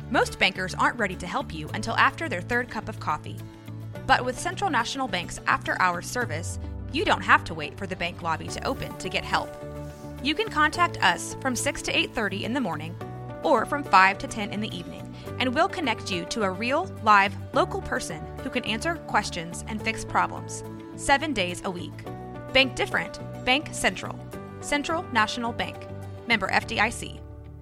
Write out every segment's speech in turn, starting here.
Most bankers aren't ready to help you until after their third cup of coffee. But with Central National Bank's after-hours service, you don't have to wait for the bank lobby to open to get help. You can contact us from 6 to 8:30 in the morning or from 5 to 10 in the evening, and we'll connect you to a real, live, local person who can answer questions and fix problems 7 days a week. Bank different. Bank Central. Central National Bank. Member FDIC.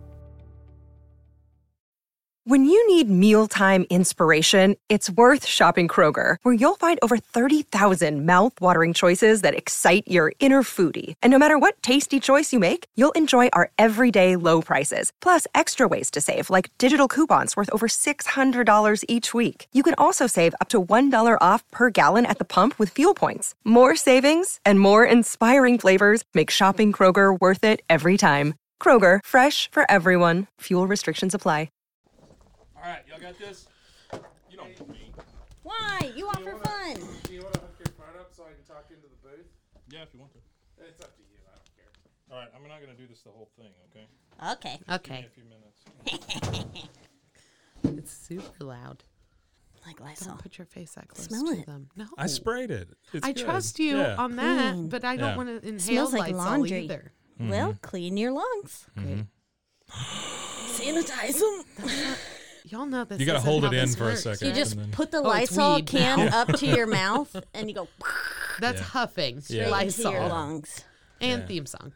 When you need mealtime inspiration, it's worth shopping Kroger, where you'll find over 30,000 mouth-watering choices that excite your inner foodie. And no matter what tasty choice you make, you'll enjoy our everyday low prices, plus extra ways to save, like digital coupons worth over $600 each week. You can also save up to $1 off per gallon at the pump with fuel points. More savings and more inspiring flavors make shopping Kroger worth it every time. Kroger, fresh for everyone. Fuel restrictions apply. All right, y'all got this? You don't need me. Why? You want for fun. Do you want to hook your phone up so I can talk into the booth? Yeah, if you want to. It's up to you. I don't care. All right, I'm not going to do this the whole thing, okay? Okay. Give me a few minutes. It's super loud. Like Lysol. Don't put your face that close Smell to it. them. No. I sprayed it. It's I good. trust you on that, Clean. but I don't Yeah. want to inhale Smells like Lysol laundry. either. Well, clean your lungs. Great. Sanitize them. Y'all know this. You got to isn't hold how it in this for works, a second. You just and then- put the Oh, it's Lysol weed can now. up to your mouth, and you go That's Yeah. huffing. Yeah. into Lysol. your lungs. And Yeah. theme song.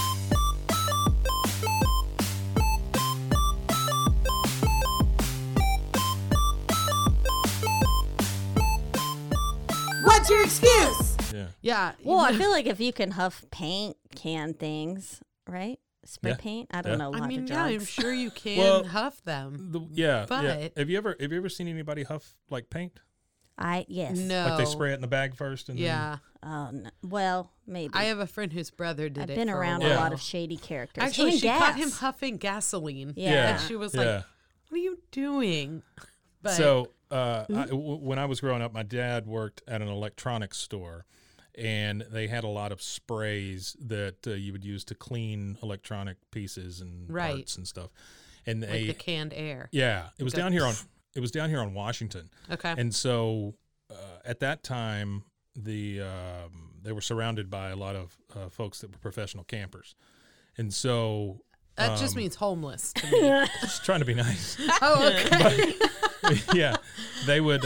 What's your excuse? Yeah. Yeah. Well, I feel like if you can huff paint can things, right? Spray Yeah. paint. I don't Yeah. know a lot I mean, of yeah, I'm drugs. sure you can Well, huff them. Yeah. But- Have you ever seen anybody huff like paint? Yes. No. Like they spray it in the bag first and Yeah. Oh, no. Well, maybe. I have a friend whose brother did I've it. been for around while. a lot of shady characters. Actually, and she gas. caught him huffing gasoline. Yeah. And she was yeah. like, what are you doing? But So when I was growing up, my dad worked at an electronics store, and they had a lot of sprays that you would use to clean electronic pieces and Right. parts and stuff. And like they, the canned air. yeah, it was Go- down here on Washington. Okay. And so at that time, they were surrounded by a lot of folks that were professional campers, and so that just means homeless to me. just trying to be nice. Oh, okay. Yeah, they would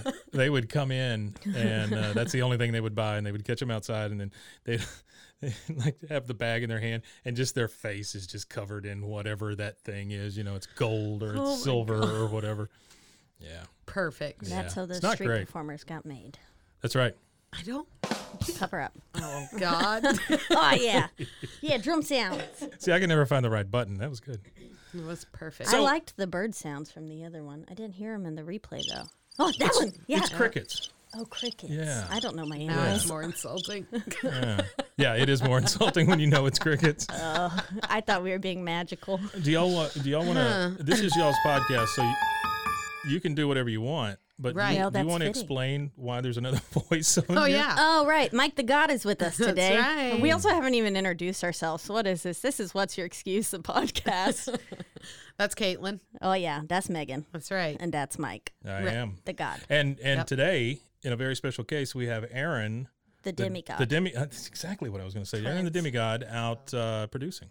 come in, and that's the only thing they would buy, and they would catch them outside, and then they'd like have the bag in their hand, and just their face is just covered in whatever that thing is. You know, it's gold or Oh it's my silver God. or whatever. Yeah, Perfect. That's how it's those not street great. performers got made. that's right. I don't. Cover up. Oh, God. Oh, yeah. Yeah, drum sounds. See, I can never find the right button. That was good. It was perfect. I liked the bird sounds from the other one. I didn't hear them in the replay, though. Oh, that one. Yeah. It's crickets. Oh, crickets. Yeah. I don't know my now animals. it's more insulting. Yeah, it is more insulting when you know it's crickets. I thought we were being magical. Do y'all want to? This is y'all's podcast, so you can do whatever you want. But Right. do Well, you that's want to fitting. explain why there's another voice on Oh, here? yeah. Oh, right. Mike the God is with us today. right. We also haven't even introduced ourselves. So what is this? This is What's Your Excuse, the podcast. That's Caitlin. Oh, yeah. That's Megan. That's right. And that's Mike, I am. the God, And Yep. today, in a very special case, we have Aaron, the demigod. That's exactly what I was going to say. Aaron, the demigod, out producing.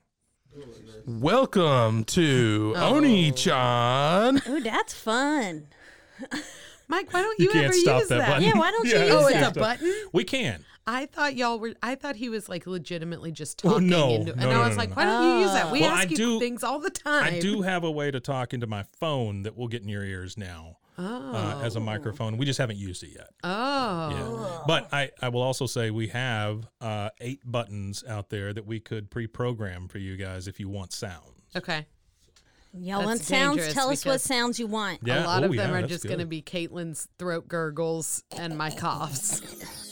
Welcome to Oni-chan. Ooh, that's fun. Mike, why don't you, can't ever stop use that that? button. Yeah, why don't you Yeah, use Oh, that? it's a button? We can. I thought he was like legitimately just Oh, talking no. into it. No, And no, I was no, like, no. why don't you use that? We Well, ask I you do- things all the time. I do have a way to talk into my phone that will get in your ears now as a microphone. We just haven't used it yet. Oh. Yeah. But I will also say we have 8 buttons out there that we could pre-program for you guys if you want sounds. Okay. Y'all That's want sounds? dangerous Tell us what because- sounds you want. Yeah. A lot Oh, of them yeah, are that's just going to good. be Caitlin's throat gurgles and my coughs.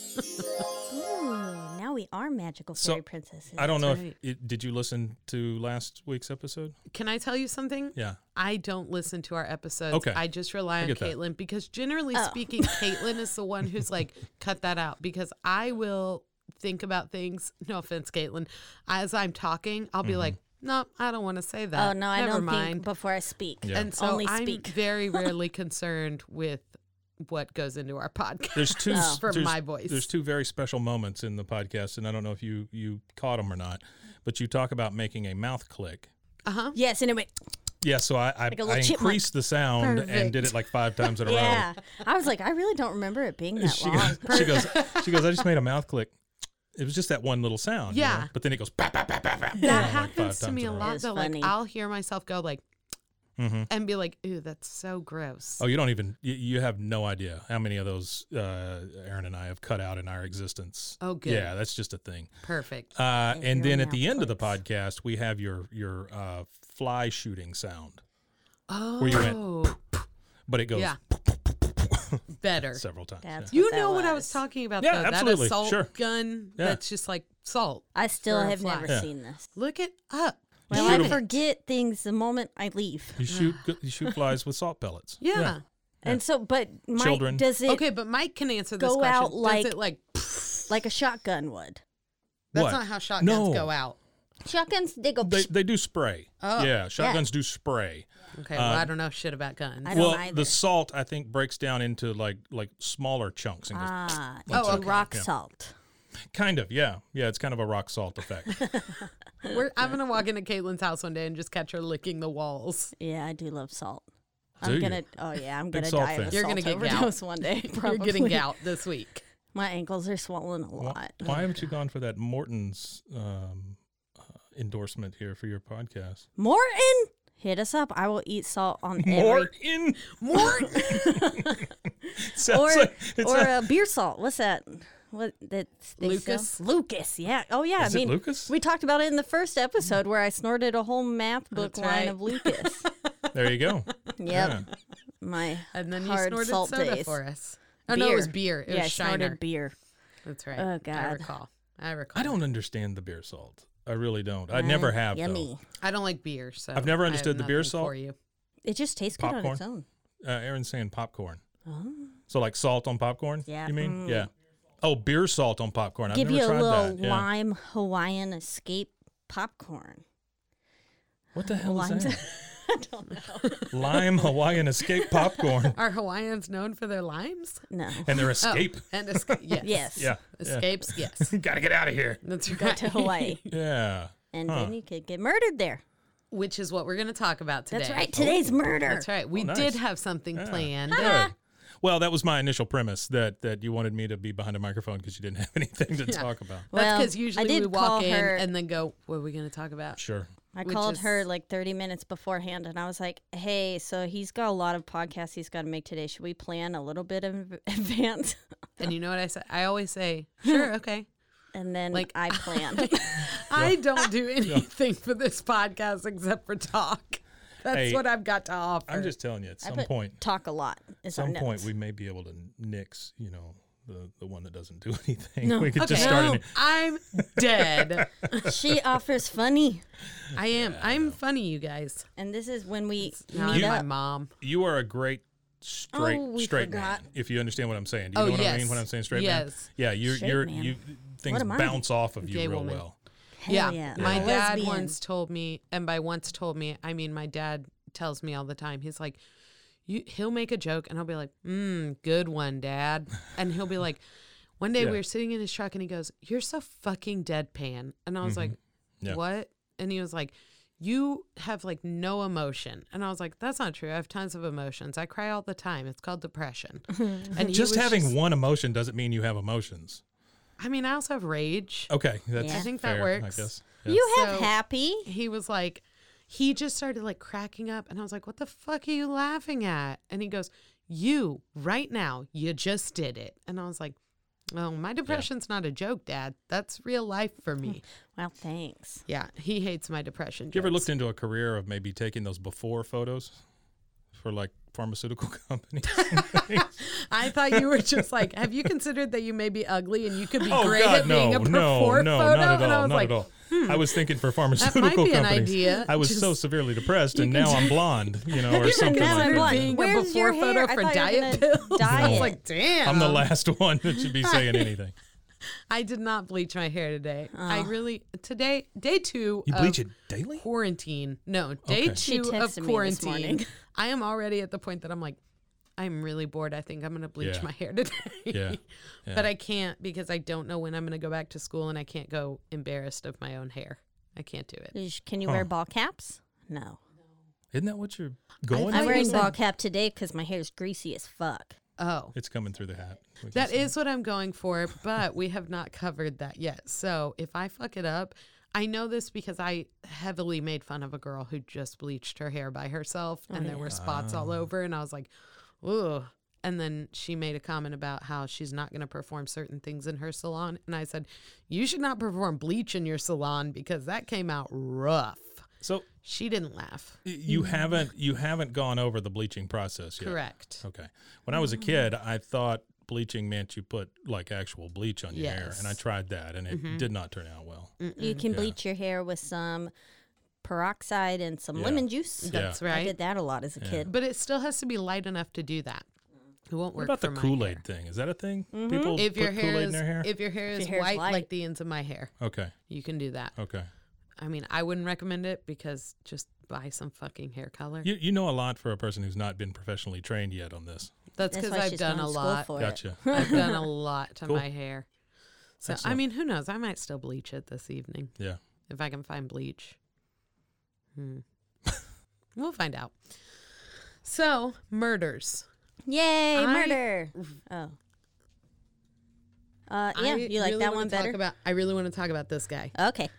Ooh, now we are magical So, fairy princesses. I don't know right. did you listen to last week's episode? Can I tell you something? Yeah. I don't listen to our episodes. Okay. I just rely on get that. Caitlin because generally speaking, Caitlin is the one who's like, cut that out because I will think about things. No offense, Caitlin. As I'm talking, I'll be like, no, I don't want to say that. Oh no, I Never don't mind. think before I speak. Yeah. And so Only I'm speak. very rarely concerned with what goes into our podcast. There's two for there's- my voice. There's two very special moments in the podcast, and I don't know if you caught them or not, but you talk about making a mouth click. Yes, and it went. Yeah, so I a little I chipmunk. increased the sound and Perfect. did it like 5 times in a Yeah, I was like, I really don't remember it being that long. row. She goes, I just made a mouth click. It was just that one little sound. you Yeah. know? But then it goes, bap, bap, bap, bap, bap, that you know, like 5 happens to times me in a row. lot It's though. funny. Like I'll hear myself go like Mhm. and be like, ooh, that's so gross. Oh, you don't even, you have no idea how many of those Aaron and I have cut out in our existence. Oh, good. Yeah, that's just a thing. Perfect. And your then at mouth the end of the clicks. podcast, we have your fly shooting sound, Oh, where you went, but it goes yeah. Better. several times. That's yeah. You that know what I was was. talking about Yeah, though. absolutely. That assault Sure. gun Yeah. that's just like salt. I still For a have fly. never Yeah. seen this. Look it up. Well, Damn I it. forget things the moment I leave. You shoot flies with salt pellets. Yeah. And so, but Mike, Children. does it Okay, but Mike can answer this go question. out like- Does it like like a shotgun would? that's What? not how shotguns No. go out. Shotguns, they go. They do spray. Oh. Yeah, shotguns do spray. Okay, well I don't know shit about guns. I don't Well, either. the salt I think breaks down into like smaller chunks and goes It's okay. rock Yeah. salt. kind of yeah. It's kind of a rock salt effect. I'm gonna walk into Caitlin's house one day and just catch her licking the walls. Yeah, I do love salt. Do you? I'm Big gonna salt die of a fan. You're salt gonna get overdose one day. You're Probably. getting gout this week. My ankles are swollen a lot. Why haven't you gone for that Morton's endorsement here for your podcast? Morton, hit us up. I will eat salt on every Morton. Sounds or like it's a- beer salt. What's that? What that's they Lucas? sell? Lucas, yeah. Oh yeah. Is I it mean, Lucas? we talked about it in the first episode where I snorted a whole math book That's line right. of Lucas. There you go. Yep. Yeah. My And then you hard snorted salt soda days. for us. Oh no, it was beer. It yeah, was I Shiner. snorted beer. That's right. Oh, I God. recall. I I don't understand the beer salt. I really don't. I never have. Yummy. Though. I don't like beer, so I've never I have understood the beer nothing salt. for you. It just tastes good on its own. Aaron's saying popcorn. So like salt on popcorn? Yeah. You mean? Yeah. Oh, beer salt on popcorn. Give I've you never a tried little that. Yeah. lime Hawaiian escape popcorn. What the hell is Limes- that? I don't know. Lime Hawaiian escape popcorn Are Hawaiians known for their limes? No. and their escape. Oh, and escape. Yes. Yes. Yeah. Escapes. Yes. Gotta get out of here. That's Go right. to Hawaii. Yeah. And then you could get murdered there. Which is what we're going to talk about today. That's right. Today's murder. That's right. We nice. did have something planned. Good. Well, that was my initial premise that you wanted me to be behind a microphone because you didn't have anything to talk about. That's Well, because I usually did we call walk in her- and then go, what are we going to talk about? Sure. I Which called is- her like 30 minutes beforehand and I was like, hey, so he's got a lot of podcasts he's got to make today. Should we plan a little bit in advance? And you know what I say? I always say, sure, okay. And then Like- I planned. I don't do anything for this podcast except for talk. That's Hey, what I've got to offer. I'm just telling you, at I some put point, talk a lot. Is our some point notes. we may be able to nix, the one that doesn't do anything. No. We could Okay. just start No, an I'm dead. She offers funny. I am. I'm funny, you guys. And this is when we Now meet I'm my up. mom. You are a great straight Oh, we straight man. forgot. If you understand what I'm saying, do you Oh, know what I yes. mean when I'm saying straight man? Yes. Yeah, you're Straight man. you things What am I? bounce off of you Gay real woman. well. Hell Yeah. yeah. My I'm a dad lesbian. once told me, and by once told me, I mean my dad tells me all the time. He's like, he'll make a joke and I'll be like, good one, Dad. And he'll be like, one day Yeah. we were sitting in his truck and he goes, you're so fucking deadpan. And I was like, Yeah. what? And he was like, you have like no emotion. And I was like, that's not true. I have tons of emotions. I cry all the time. It's called depression. And he Just was having one emotion doesn't mean you have emotions. I mean, I also have rage. Okay, that's Yeah. I think that fair, works. I guess. Yeah. You have So- happy. He was like, he just started like cracking up. And I was like, what the fuck are you laughing at? And he goes, you, right now, you just did it. And I was like, oh, my depression's not a joke, Dad. That's real life for me. Well, thanks. Yeah, he hates my depression. Have you ever jokes. looked into a career of maybe taking those before photos for like pharmaceutical companies? I thought you were just like, have you considered that you may be ugly and you could be Oh great God, at being a no, before no, photo? not at And I all, was not like, at all. I was thinking for pharmaceutical be an companies. idea. I was Just- so severely depressed, and can now do- I'm blonde, or something now like I'm that. blonde. being a Where's before your hair? photo I for thought you were diet gonna pills. dye I was it. like, damn. I'm the last one that should be saying anything. I did not bleach my hair today. Today, day 2 You of bleach it daily? quarantine. No, day Okay. She 2 texted of me this quarantine. morning. I am already at the point that I'm like, I'm really bored. I think I'm going to bleach Yeah. my hair today. Yeah. But I can't because I don't know when I'm going to go back to school and I can't go embarrassed of my own hair. I can't do it. Can you wear ball caps? No. Isn't that what you're going I'm for? wearing said- ball cap today because my hair's greasy as fuck. Oh, It's coming through the hat. We can that see. is what I'm going for, but we have not covered that yet. So if I fuck it up, I know this because I heavily made fun of a girl who just bleached her hair by herself and there were spots all over. And I was like, ugh. And then she made a comment about how she's not going to perform certain things in her salon. And I said, you should not perform bleach in your salon because that came out rough. So She didn't laugh. you haven't gone over the bleaching process yet. Correct. Okay. When I was a kid, I thought bleaching meant you put like actual bleach on your hair, Yes. and I tried that, and it did not turn out well. You can bleach your hair with some peroxide and some lemon juice. That's I right. did that a lot as a kid. But it still has to be light enough to do that. It won't What work about for the my Kool-Aid hair. thing? Is that a thing? People If put your hair Kool-Aid is in their hair? if your hair is your hair's white light. like the ends of my hair, Okay. you can do that. Okay. I mean, I wouldn't recommend it because just buy some fucking hair color. You know a lot for a person who's not been professionally trained yet on this. That's That's because why I've she's done going a to school lot. for Gotcha. I've done a lot to Cool. my hair. So I Excellent. mean, who knows? I might still bleach it this evening Yeah. if I can find bleach. We'll find out. So murders. Yay, I- murder. Oh. Yeah, I you like really that wanna one talk better? I really want to talk about this guy. Okay.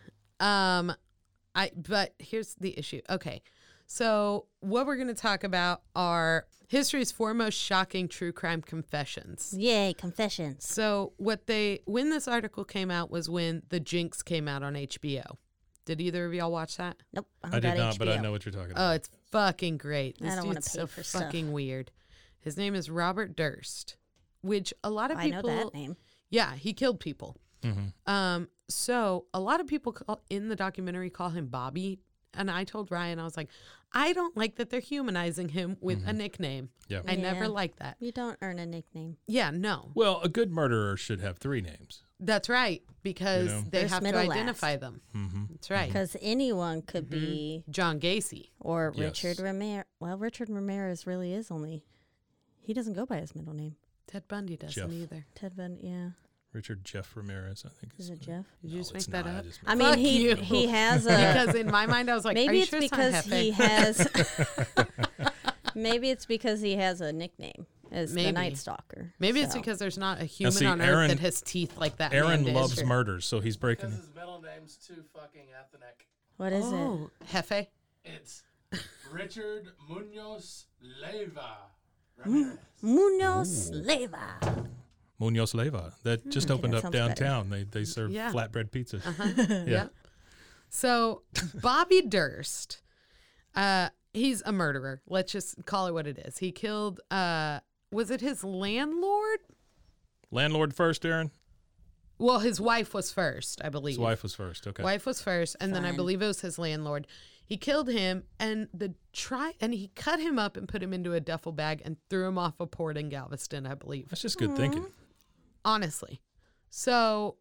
But here's the issue. Okay. So what we're going to talk about are history's foremost shocking true crime confessions. Yay, confessions. So when this article came out was when The Jinx came out on HBO. Did either of y'all watch that? Nope. I did got not, but I HBO. know what you're talking Oh, about. it's fucking great. I This don't wanna dude's pay so for stuff. fucking weird. His name is Robert Durst, which a lot of I know people that name. Yeah, he killed people. Mm-hmm. So a lot of people in the documentary call him Bobby. And I told Ryan, I was like, I don't like that they're humanizing him with a nickname. Yep. I never Yeah. liked that. You don't earn a nickname. Yeah, no. Well, a good murderer should have 3 names. That's right. Because You know? they First, have to middle, last. identify them. Mm-hmm. That's right. Because anyone could be, John Gacy. or Yes. Richard Ramirez. Well, Richard Ramirez really is only, he doesn't go by his middle name. Ted Bundy doesn't Jeff. either. Ted Bundy, yeah. Richard Jeff Ramirez, I think. Is it Jeff? Did you just No, make it's that not. up? just I made mean, Fuck he you. has a, Because in my mind, I was like, are maybe you it's sure because it's not he Hefe? has, maybe it's because he has a nickname as Maybe. the Night Stalker. Maybe it's So, because there's not a human see, on Aaron- earth that has teeth like that. Aaron man did. loves murders, so he's breaking. Because his middle name's too fucking ethnic. what is it? Oh, Hefe? It's Richard Munoz Leyva Ramirez. Munoz Leyva. Munoz Leyva. That just opened that up sounds better. downtown. They serve Yeah. flatbread pizzas. Yeah. So Bobby Durst, he's a murderer. Let's just call it what it is. He killed, was it his landlord? Landlord first, Aaron? Well, his wife was first, I believe. His wife was first. Okay. Wife was first, and then I Fine. believe it was his landlord. He killed him, and he cut him up and put him into a duffel bag and threw him off a port in Galveston, I believe. That's just good thinking. Honestly. So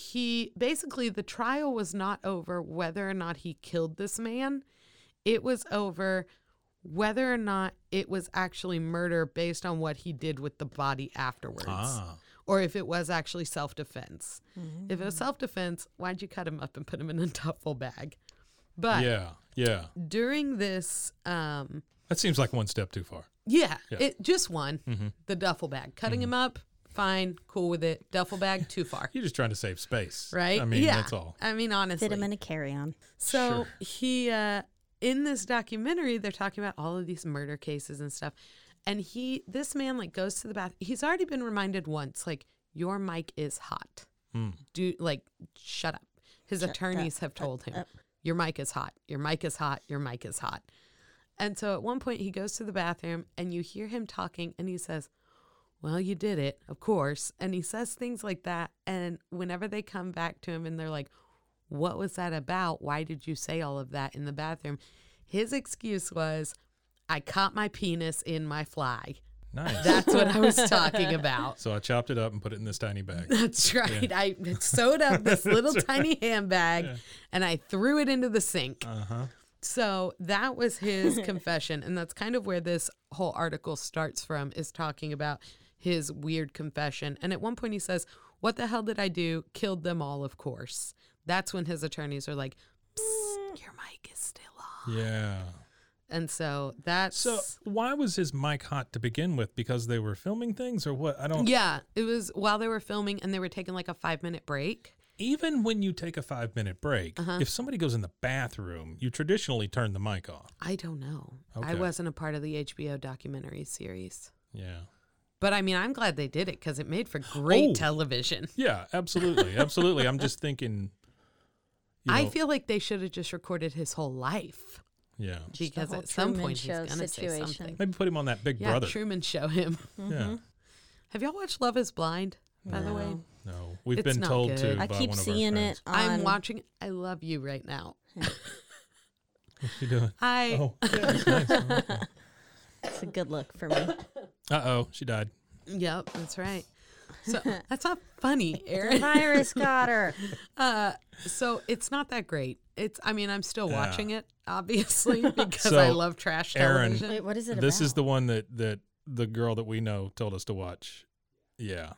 the trial was not over whether or not he killed this man. It was over whether or not it was actually murder based on what he did with the body afterwards. Ah. Or if it was actually self-defense. If it was self-defense, why'd you cut him up and put him in a duffel bag? But Yeah. during this, That seems like one step too far. yeah. Yeah. It just one, the duffel bag. Cutting him up, fine, cool with it. Duffel bag, too far. You're just trying to save space. Right? I mean, yeah. that's all. I mean, honestly. Fit him in a carry-on. So Sure. he, in this documentary, they're talking about all of these murder cases and stuff. And this man like goes to the bath. He's already been reminded once, like, your mic is hot. Shut up. His attorneys have told him, your mic is hot. Your mic is hot. Your mic is hot. And so at one point he goes to the bathroom and you hear him talking and he says, well, you did it, of course. And he says things like that. And whenever they come back to him and they're like, what was that about? Why did you say all of that in the bathroom? His excuse was, I caught my penis in my fly. Nice. That's what I was talking about. So I chopped it up and put it in this tiny bag. That's right. I sewed up this little tiny handbag and I threw it into the sink. Uh-huh. So that was his confession. And that's kind of where this whole article starts from, is talking about his weird confession. And at one point he says, "What the hell did I do? Killed them all, of course." That's when his attorneys are like, "Psst, your mic is still on." Yeah. And so that's... So why was his mic hot to begin with? Because they were filming things or what? I don't... Yeah, it was while they were filming and they were taking like a 5-minute break. Even when you take a 5-minute break, if somebody goes in the bathroom, you traditionally turn the mic off. I don't know. I Okay. wasn't a part of the HBO documentary series. Yeah. But I mean, I'm glad they did it because it made for great Oh. television. Yeah, absolutely. Absolutely. I'm just thinking, I feel like they should have just recorded his whole life yeah. because whole at some Truman point he's Show going to say situation. something. Maybe put him on that Big Yeah, Brother. Truman Show him. Yeah. Have y'all watched Love is Blind, by the way? No. No. We've It's been not told good. to I by keep one of seeing our it friends. on. I'm watching. I love you right now. What's she doing? I Oh, yeah, that's nice. Oh, okay. It's a good look for me. Uh-oh, she died. Yep, that's right. So that's not funny, The Aaron. virus got her. So it's not that great. I mean, I'm still Yeah. watching it, obviously, because So, I love trash Aaron, television. Wait, what is it This about? is the one that the girl that we know told us to watch. Yeah.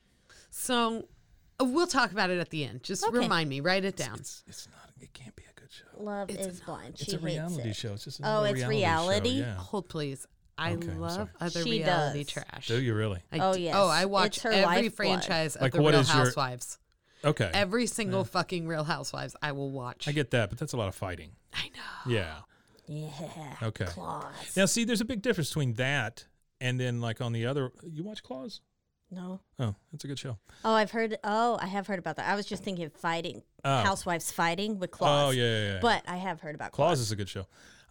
So we'll talk about it at the end. Just Okay. remind me. Write it down. It's not. It can't be a good show. Love It's is blind. It's She a hates reality it. show. It's just Oh, another it's show, reality? Yeah. Hold, please. I Okay, I'm love sorry. other She reality does. trash. Do you really? I Oh, d- yes. Oh, I watch It's her every lifeblood. franchise of Like, the what Real is your- Housewives. Okay. Every single fucking Real Housewives I will watch. I get that, but that's a lot of fighting. I know. Yeah. Yeah. Okay. Claws. Now, see, there's a big difference between that and then, like, on the other. You watch Claws? No. Oh, that's a good show. Oh, I have heard about that. I was just thinking of fighting. Oh. Housewives fighting with claws. Oh, yeah. But I have heard about Claws claws. is a good show.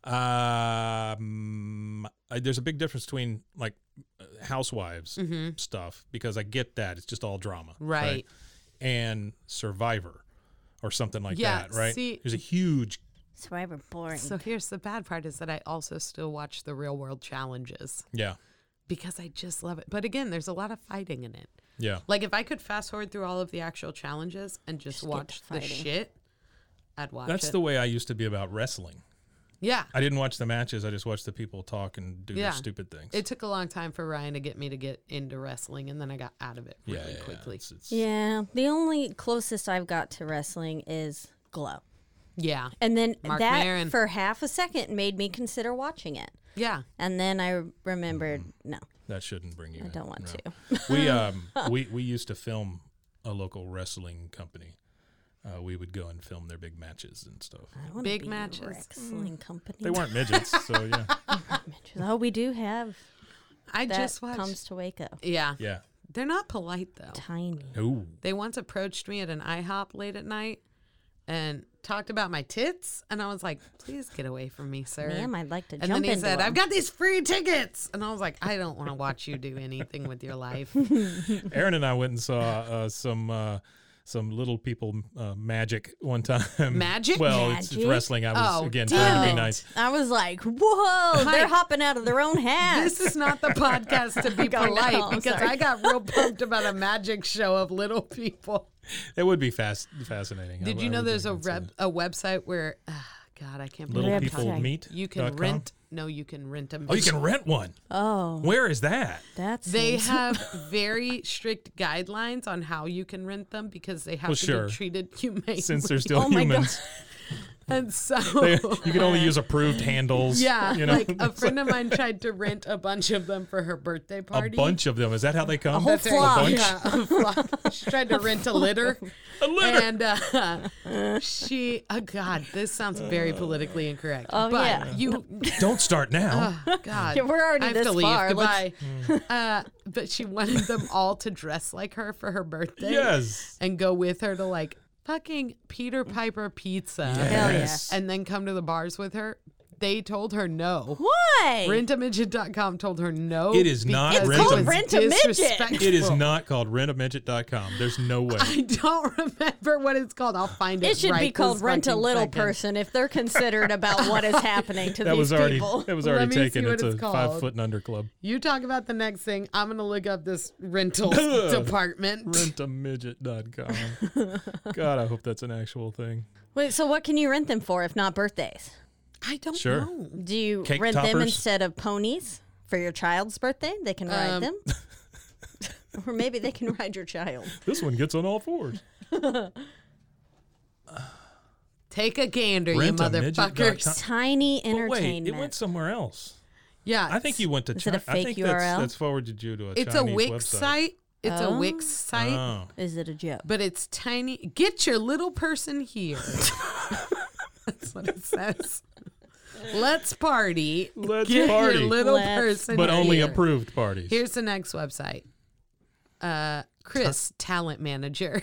There's a big difference between like Housewives stuff because I get that it's just all drama, Right. And Survivor or something like Yeah, that, right? see- There's a huge. Survivor boring. So here's the bad part is that I also still watch the Real World Challenges Yeah, because I just love it. But again, there's a lot of fighting in it. yeah. Like if I could fast forward through all of the actual challenges and just Skip watch the fighting. shit, I'd watch That's it. the way I used to be about wrestling. Yeah. I didn't watch the matches. I just watched the people talk and do Yeah. their stupid things. It took a long time for Ryan to get me to get into wrestling, and then I got out of it really yeah, quickly. It's, Yeah. The only closest I've got to wrestling is Glow. Yeah. And then Mark that Maron. for half a second made me consider watching it. Yeah. And then I remembered, no, that shouldn't bring you. I in. don't want No. to. We used to film a local wrestling company. We would go and film their big matches and stuff. I wanna Big be a matches. Wrestling company. They weren't midgets, so yeah, Oh, we do have. I That just watched. comes to Waco. Yeah. yeah. They're not polite, though. Tiny. Ooh, They once approached me at an IHOP late at night and talked about my tits. And I was like, please get away from me, sir. Ma'am, I'd like to and jump then he into said, them. I've got these free tickets. And I was like, I don't want to watch you do anything with your life. Aaron and I went and saw some little people magic one time. Magic? Well, it's Magic? wrestling. I was Oh, again damn trying to it. be nice. I was like, whoa, they're Mike, hopping out of their own hats. This is not the podcast to be Oh, no, polite I'm because sorry. I got real pumped about a magic show of little people. It would be fascinating. Did I you know would there's a think it's website where, God, I can't believe Little I'm People talking- Meet. You can rent. No, you can rent them. Oh, you can rent one. Oh, Where is that? that's They have very strict guidelines on how you can rent them because they have Well, to sure. be treated humanely. Since they're still Oh my humans, And so, you can only use approved handles. yeah, you know? like a friend of mine tried to rent a bunch of them for her birthday a party. bunch of them. Is that how they come? whole That's right. flock. Yeah, a flock. She tried to rent a litter. A litter. And she, oh God, this sounds very politically incorrect. Oh, but yeah. you, Don't start now. oh, God. Yeah, we're already I have this to leave. far. Goodbye. But she wanted them all to dress like her for her birthday. Yes. And go with her to like fucking Peter Piper Pizza. Hell yeah. Yes. And then come to the bars with her. They told her no. Why? Rentamidget.com told her no. It is not because It's called was Rent-A-Midget. disrespectful. It is not called rentamidget.com. There's no way. I don't remember what it's called. I'll find it. It should right be called this Rent a fucking Little second. Person if they're considered about what is happening to That these was already people. that was Let already me see taken. what It's it's a called. 5 foot and under club. You talk about the next thing. I'm gonna look up this rental department. Rentamidget.com. God, I hope that's an actual thing. Wait, so what can you rent them for if not birthdays? I don't Sure. know. Do you Cake rent them toppers? instead of ponies for your child's birthday? They can ride them. Or maybe they can ride your child. This one gets on all fours. Take a gander, you Rentamidget.com. motherfuckers. Tiny But wait, entertainment. it went somewhere else. Yeah, I think you went to Is it a China. I fake think URL? that's forwarded you to a It's a Chinese Wix website. site. It's a Oh. Wix site, Oh. Is it a joke? but it's tiny. Get your little person here. That's what it says. Let's party. Let's Get party. your little Let's- person But only here. approved parties. Here's the next website. Chris, talent manager.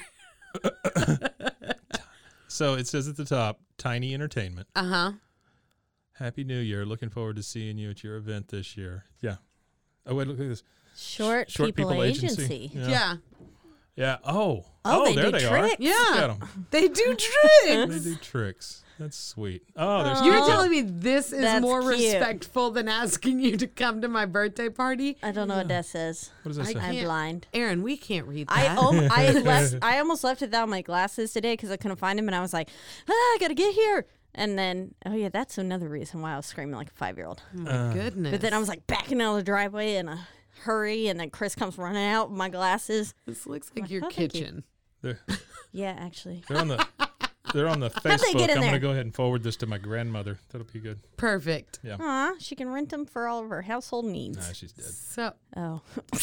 So it says at the top, Tiny Entertainment. Uh-huh. Happy New Year. Looking forward to seeing you at your event this year. Yeah. Oh, wait, look at this. Short, Short people, agency. Yeah. Yeah. Oh. Oh, they there do they tricks? are. Look at Yeah. 'em. They do They tricks. do tricks. That's sweet. Oh, there's You're cute. telling me this is That's more cute. respectful than asking you to come to my birthday party? I don't know what that says. What does that I say? I'm can't- blind. Aaron, we can't read I that. I almost left without my glasses today because I couldn't find them, and I was like, I gotta get here. And then, oh yeah, that's another reason why I was screaming like a 5-year-old. Oh my goodness. But then I was like backing out of the driveway in a hurry, and then Chris comes running out with my glasses. This looks like your oh, thank you. kitchen. They're, Yeah, actually. they're on the they Facebook. get in I'm going to there? go ahead and forward this to my grandmother. That'll be good. Perfect. Yeah. Aw, she can rent them for all of her household needs. Nah, she's dead. So, Oh.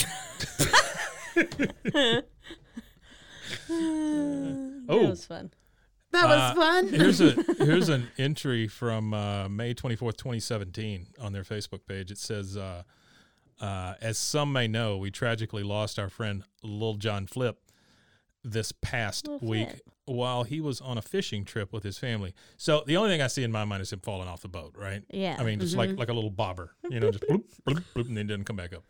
That Oh. was fun. that was fun. Here's an entry from May 24th, 2017 on their Facebook page. It says, as some may know, we tragically lost our friend Lil John Flip this past Lil week Flip. while he was on a fishing trip with his family. So the only thing I see in my mind is him falling off the boat, right? Yeah. I mean, just like a little bobber, just bloop, bloop, bloop, and then doesn't come back up.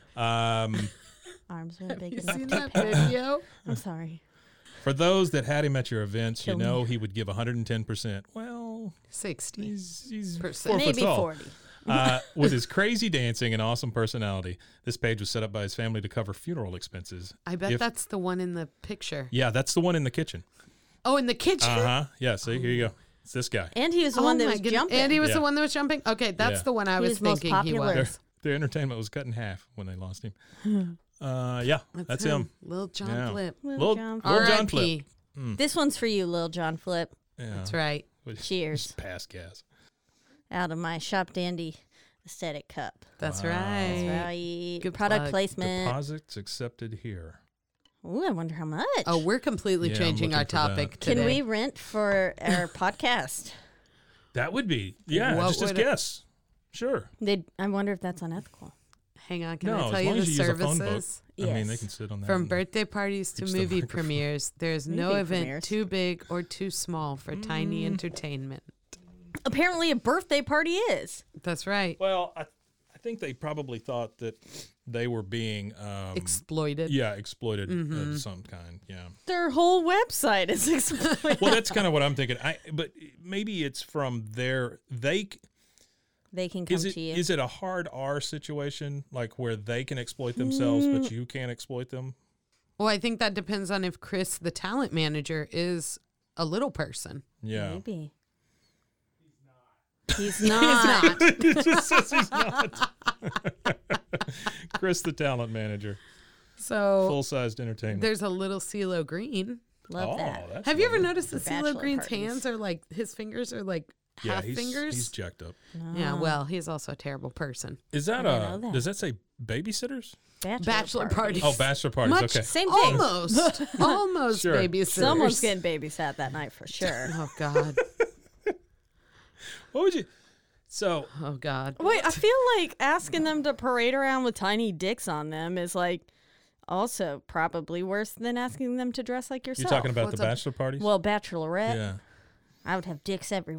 Arms were big You enough. seen that video? I'm sorry. For those that had him at your events, Kill you me. know he would give 110%. Well, 60. he's Percent. 4 foot Maybe tall. 40. With his crazy dancing and awesome personality, this page was set up by his family to cover funeral expenses. I bet If- that's the one in the picture. Yeah, that's the one in the kitchen. Oh, in the kitchen? Yeah, see, here you go. It's this guy. And he was the Oh one that my was goodness. jumping. And he was Yeah. the one that was jumping? Okay, that's Yeah. the one I He was was most thinking he popular. was. Their entertainment was cut in half when they lost him. Yeah, that's him. Lil John Yeah. Flip. Lil John John R.I.P. Flip. This one's for you, Lil John Flip. Yeah. That's right. Cheers. Just pass gas. Out of my Shop Dandy aesthetic cup. That's Wow. right. That's right. Good Product plug. placement. Deposits accepted here. Ooh, I wonder how much. Oh, we're completely Yeah, I'm changing our looking for that. topic Can today. we rent for our podcast? That would be, yeah, What just as would it- guess. Sure. I wonder if that's unethical. Hang on, can No, I as tell you long the as you use a phone book. services? I mean, they Yes. can sit on that. From and- birthday parties to Reach the movie microphone. premieres, there's no Movie event premieres. too big or too small for tiny entertainment. Apparently, a birthday party is. That's right. Well, I think they probably thought that they were being Exploited. exploited of some kind. Yeah. Their whole website is exploited. Well, that's kind of what I'm thinking. But maybe it's from they They can come to you. is it a hard R situation, like where they can exploit themselves but you can't exploit them? Well, I think that depends on if Chris, the talent manager, is a little person. Yeah. Maybe. He's not. It just says he's not. Chris, the talent manager, So full-sized entertainment. there's a little CeeLo Green. Love that. That's Have you ever lovely. noticed that For CeeLo bachelor Green's parties. hands are like, his fingers are like Yeah, half fingers? he's jacked up. Yeah, well, he's also a terrible person. Is that I didn't know that. does that say babysitters? Bachelor parties. Oh, bachelor parties. Much- Okay. Same thing. Almost. Almost Sure. babysitters. Someone's getting babysat that night for sure. Oh, God. What would you? So Oh, God. Wait, I feel like asking them to parade around with tiny dicks on them is like also probably worse than asking them to dress like you're yourself. talking about What's the up? bachelor parties? Well, bachelorette, yeah. I would have dicks everywhere.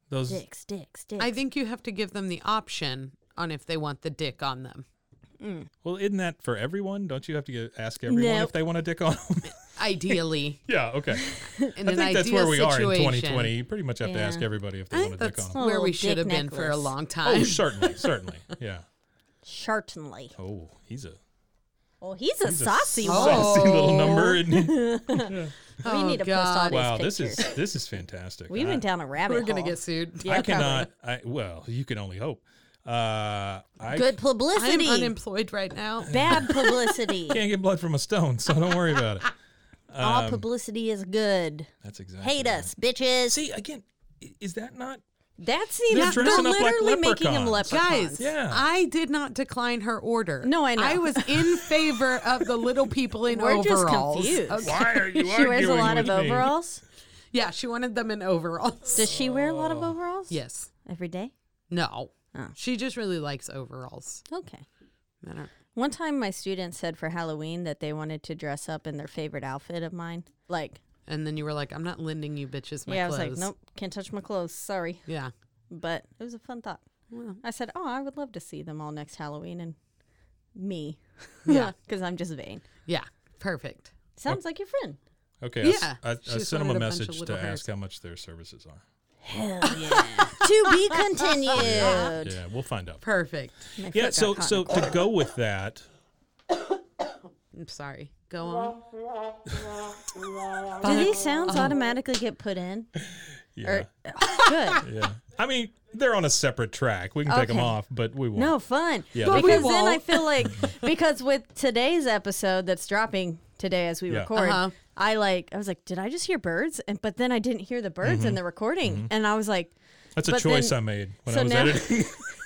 Those Dicks. I think you have to give them the option on if they want the dick on them. Well, isn't that for everyone? Don't you have to ask everyone Nope. if they want a dick on them? Ideally. Yeah, okay. In I an think that's ideal where we are in situation. 2020. You pretty much have to ask Yeah. everybody if they I want think a dick that's on them. where we Little should have dick been for a necklace. long time. Oh, certainly. Yeah. Certainly. Oh, he's a Oh, he's a saucy one. saucy little Oh. number. Isn't he? We need to post all God. these Wow, pictures. this is fantastic. We went down a rabbit We're hole. going to get sued. Yeah, I cannot. Well, you can only hope. I Good I'm publicity. unemployed right now. Bad publicity. can't get blood from a stone, so don't worry about it. All publicity is good. That's exactly. Hate right. us, bitches. See again, is that not? That seems They're dressing they're up like literally making him leprechauns. leprechauns. Guys, Yeah. I did not decline her order. No, I know. I was in favor of the little people in We're just overalls. confused. Okay. Why are you She wears a arguing lot of with me? overalls. Yeah, she wanted them in overalls. Does she wear a lot of overalls? Yes. Every day? No. Oh. She just really likes overalls. Okay. I don't. One time my students said for Halloween that they wanted to dress up in their favorite outfit of mine. Like, And then you were like, I'm not lending you bitches my yeah, clothes. I was like, nope, can't touch my clothes. Sorry. Yeah. But it was a fun thought. I said, oh, I would love to see them all next Halloween and me. Yeah. Because I'm just vain. Yeah. Perfect. Sounds like your friend. Okay, Yeah. I She sent just them a wanted a bunch of message little to hairs. ask how much their services are. Hell yeah. To be continued. Yeah, we'll find out. Perfect. My Yeah, foot so got so caught. to go with that, I'm sorry. Go on. Do these sounds automatically get put in? yeah, Good. yeah. I mean, they're on a separate track. We can take them Okay. off, but we won't. No, fun. Yeah, But because we then I won't. feel like, because with today's episode that's dropping today as we Yeah. record, Uh-huh. I was like, did I just hear birds? But then I didn't hear the birds in the recording. And I was like, That's a but choice then- I made when so I was now- editing.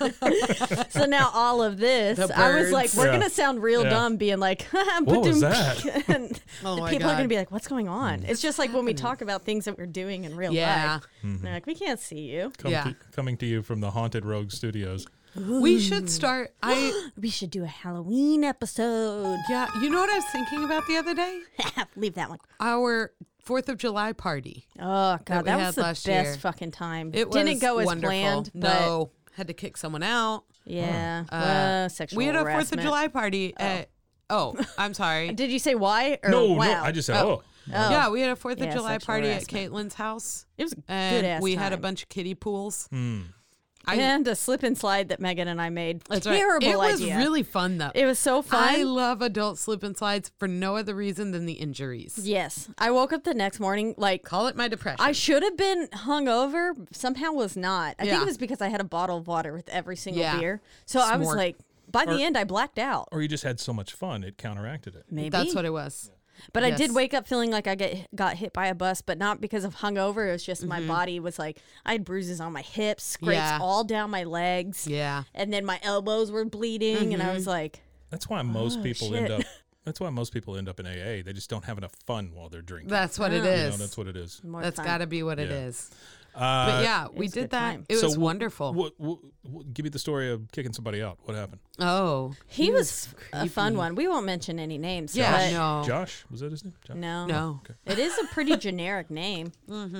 so now all of this, The I was like, birds. we're Yeah. going to sound real Yeah. dumb being like, What was that? and Oh the my people are going God. to be like, what's going on? It's just like when we talk about things that we're doing in real Yeah. life. And they're like, we can't see you. Yeah. Coming to you from the Haunted Rogue Studios. We should start. We should do a Halloween episode. Yeah. You know what I was thinking about the other day? Leave that one. Our 4th of July party. Oh That god, we that had was the last best year. fucking time. It Didn't was go as wonderful. planned, but No. Had to kick someone out. yeah, sexual We had a 4th of harassment. July party at. Oh, I'm sorry. Did you say why or No, wow? no, I just said, oh. Yeah, we had a 4th of Yeah, July sexual party at harassment. Caitlin's house. It was a And good ass we had a time. bunch of kiddie pools. and a slip and slide that Megan and I made. That's right. Terrible It was idea. really fun though. It was so fun. I love adult slip and slides for no other reason than the injuries. Yes, I woke up the next morning like Call it my depression. I should have been hungover. Somehow was not. I think Yeah. it was because I had a bottle of water with every single Yeah. beer. So I was Smart. like, by the end, I blacked out. Or you just had so much fun, it counteracted it. Maybe That's what it was. But I did Yes. wake up feeling like I got hit by a bus, but not because of hungover. It was just my body was like, I had bruises on my hips, scrapes Yeah. all down my legs. Yeah. And then my elbows were bleeding. And I was like, That's why most people end shit. up. That's why most people end up in AA. They just don't have enough fun while they're drinking. That's what it You is. know, that's what it is. more That's fun. got to be what it Yeah. is. But yeah, we was a did good that. time. It was So wonderful. Give me the story of kicking somebody out. What happened? Oh, He was a fun creepy. one. We won't mention any names. Yeah, but no. Josh? Was that his name? Josh? No. No. It is a pretty generic name.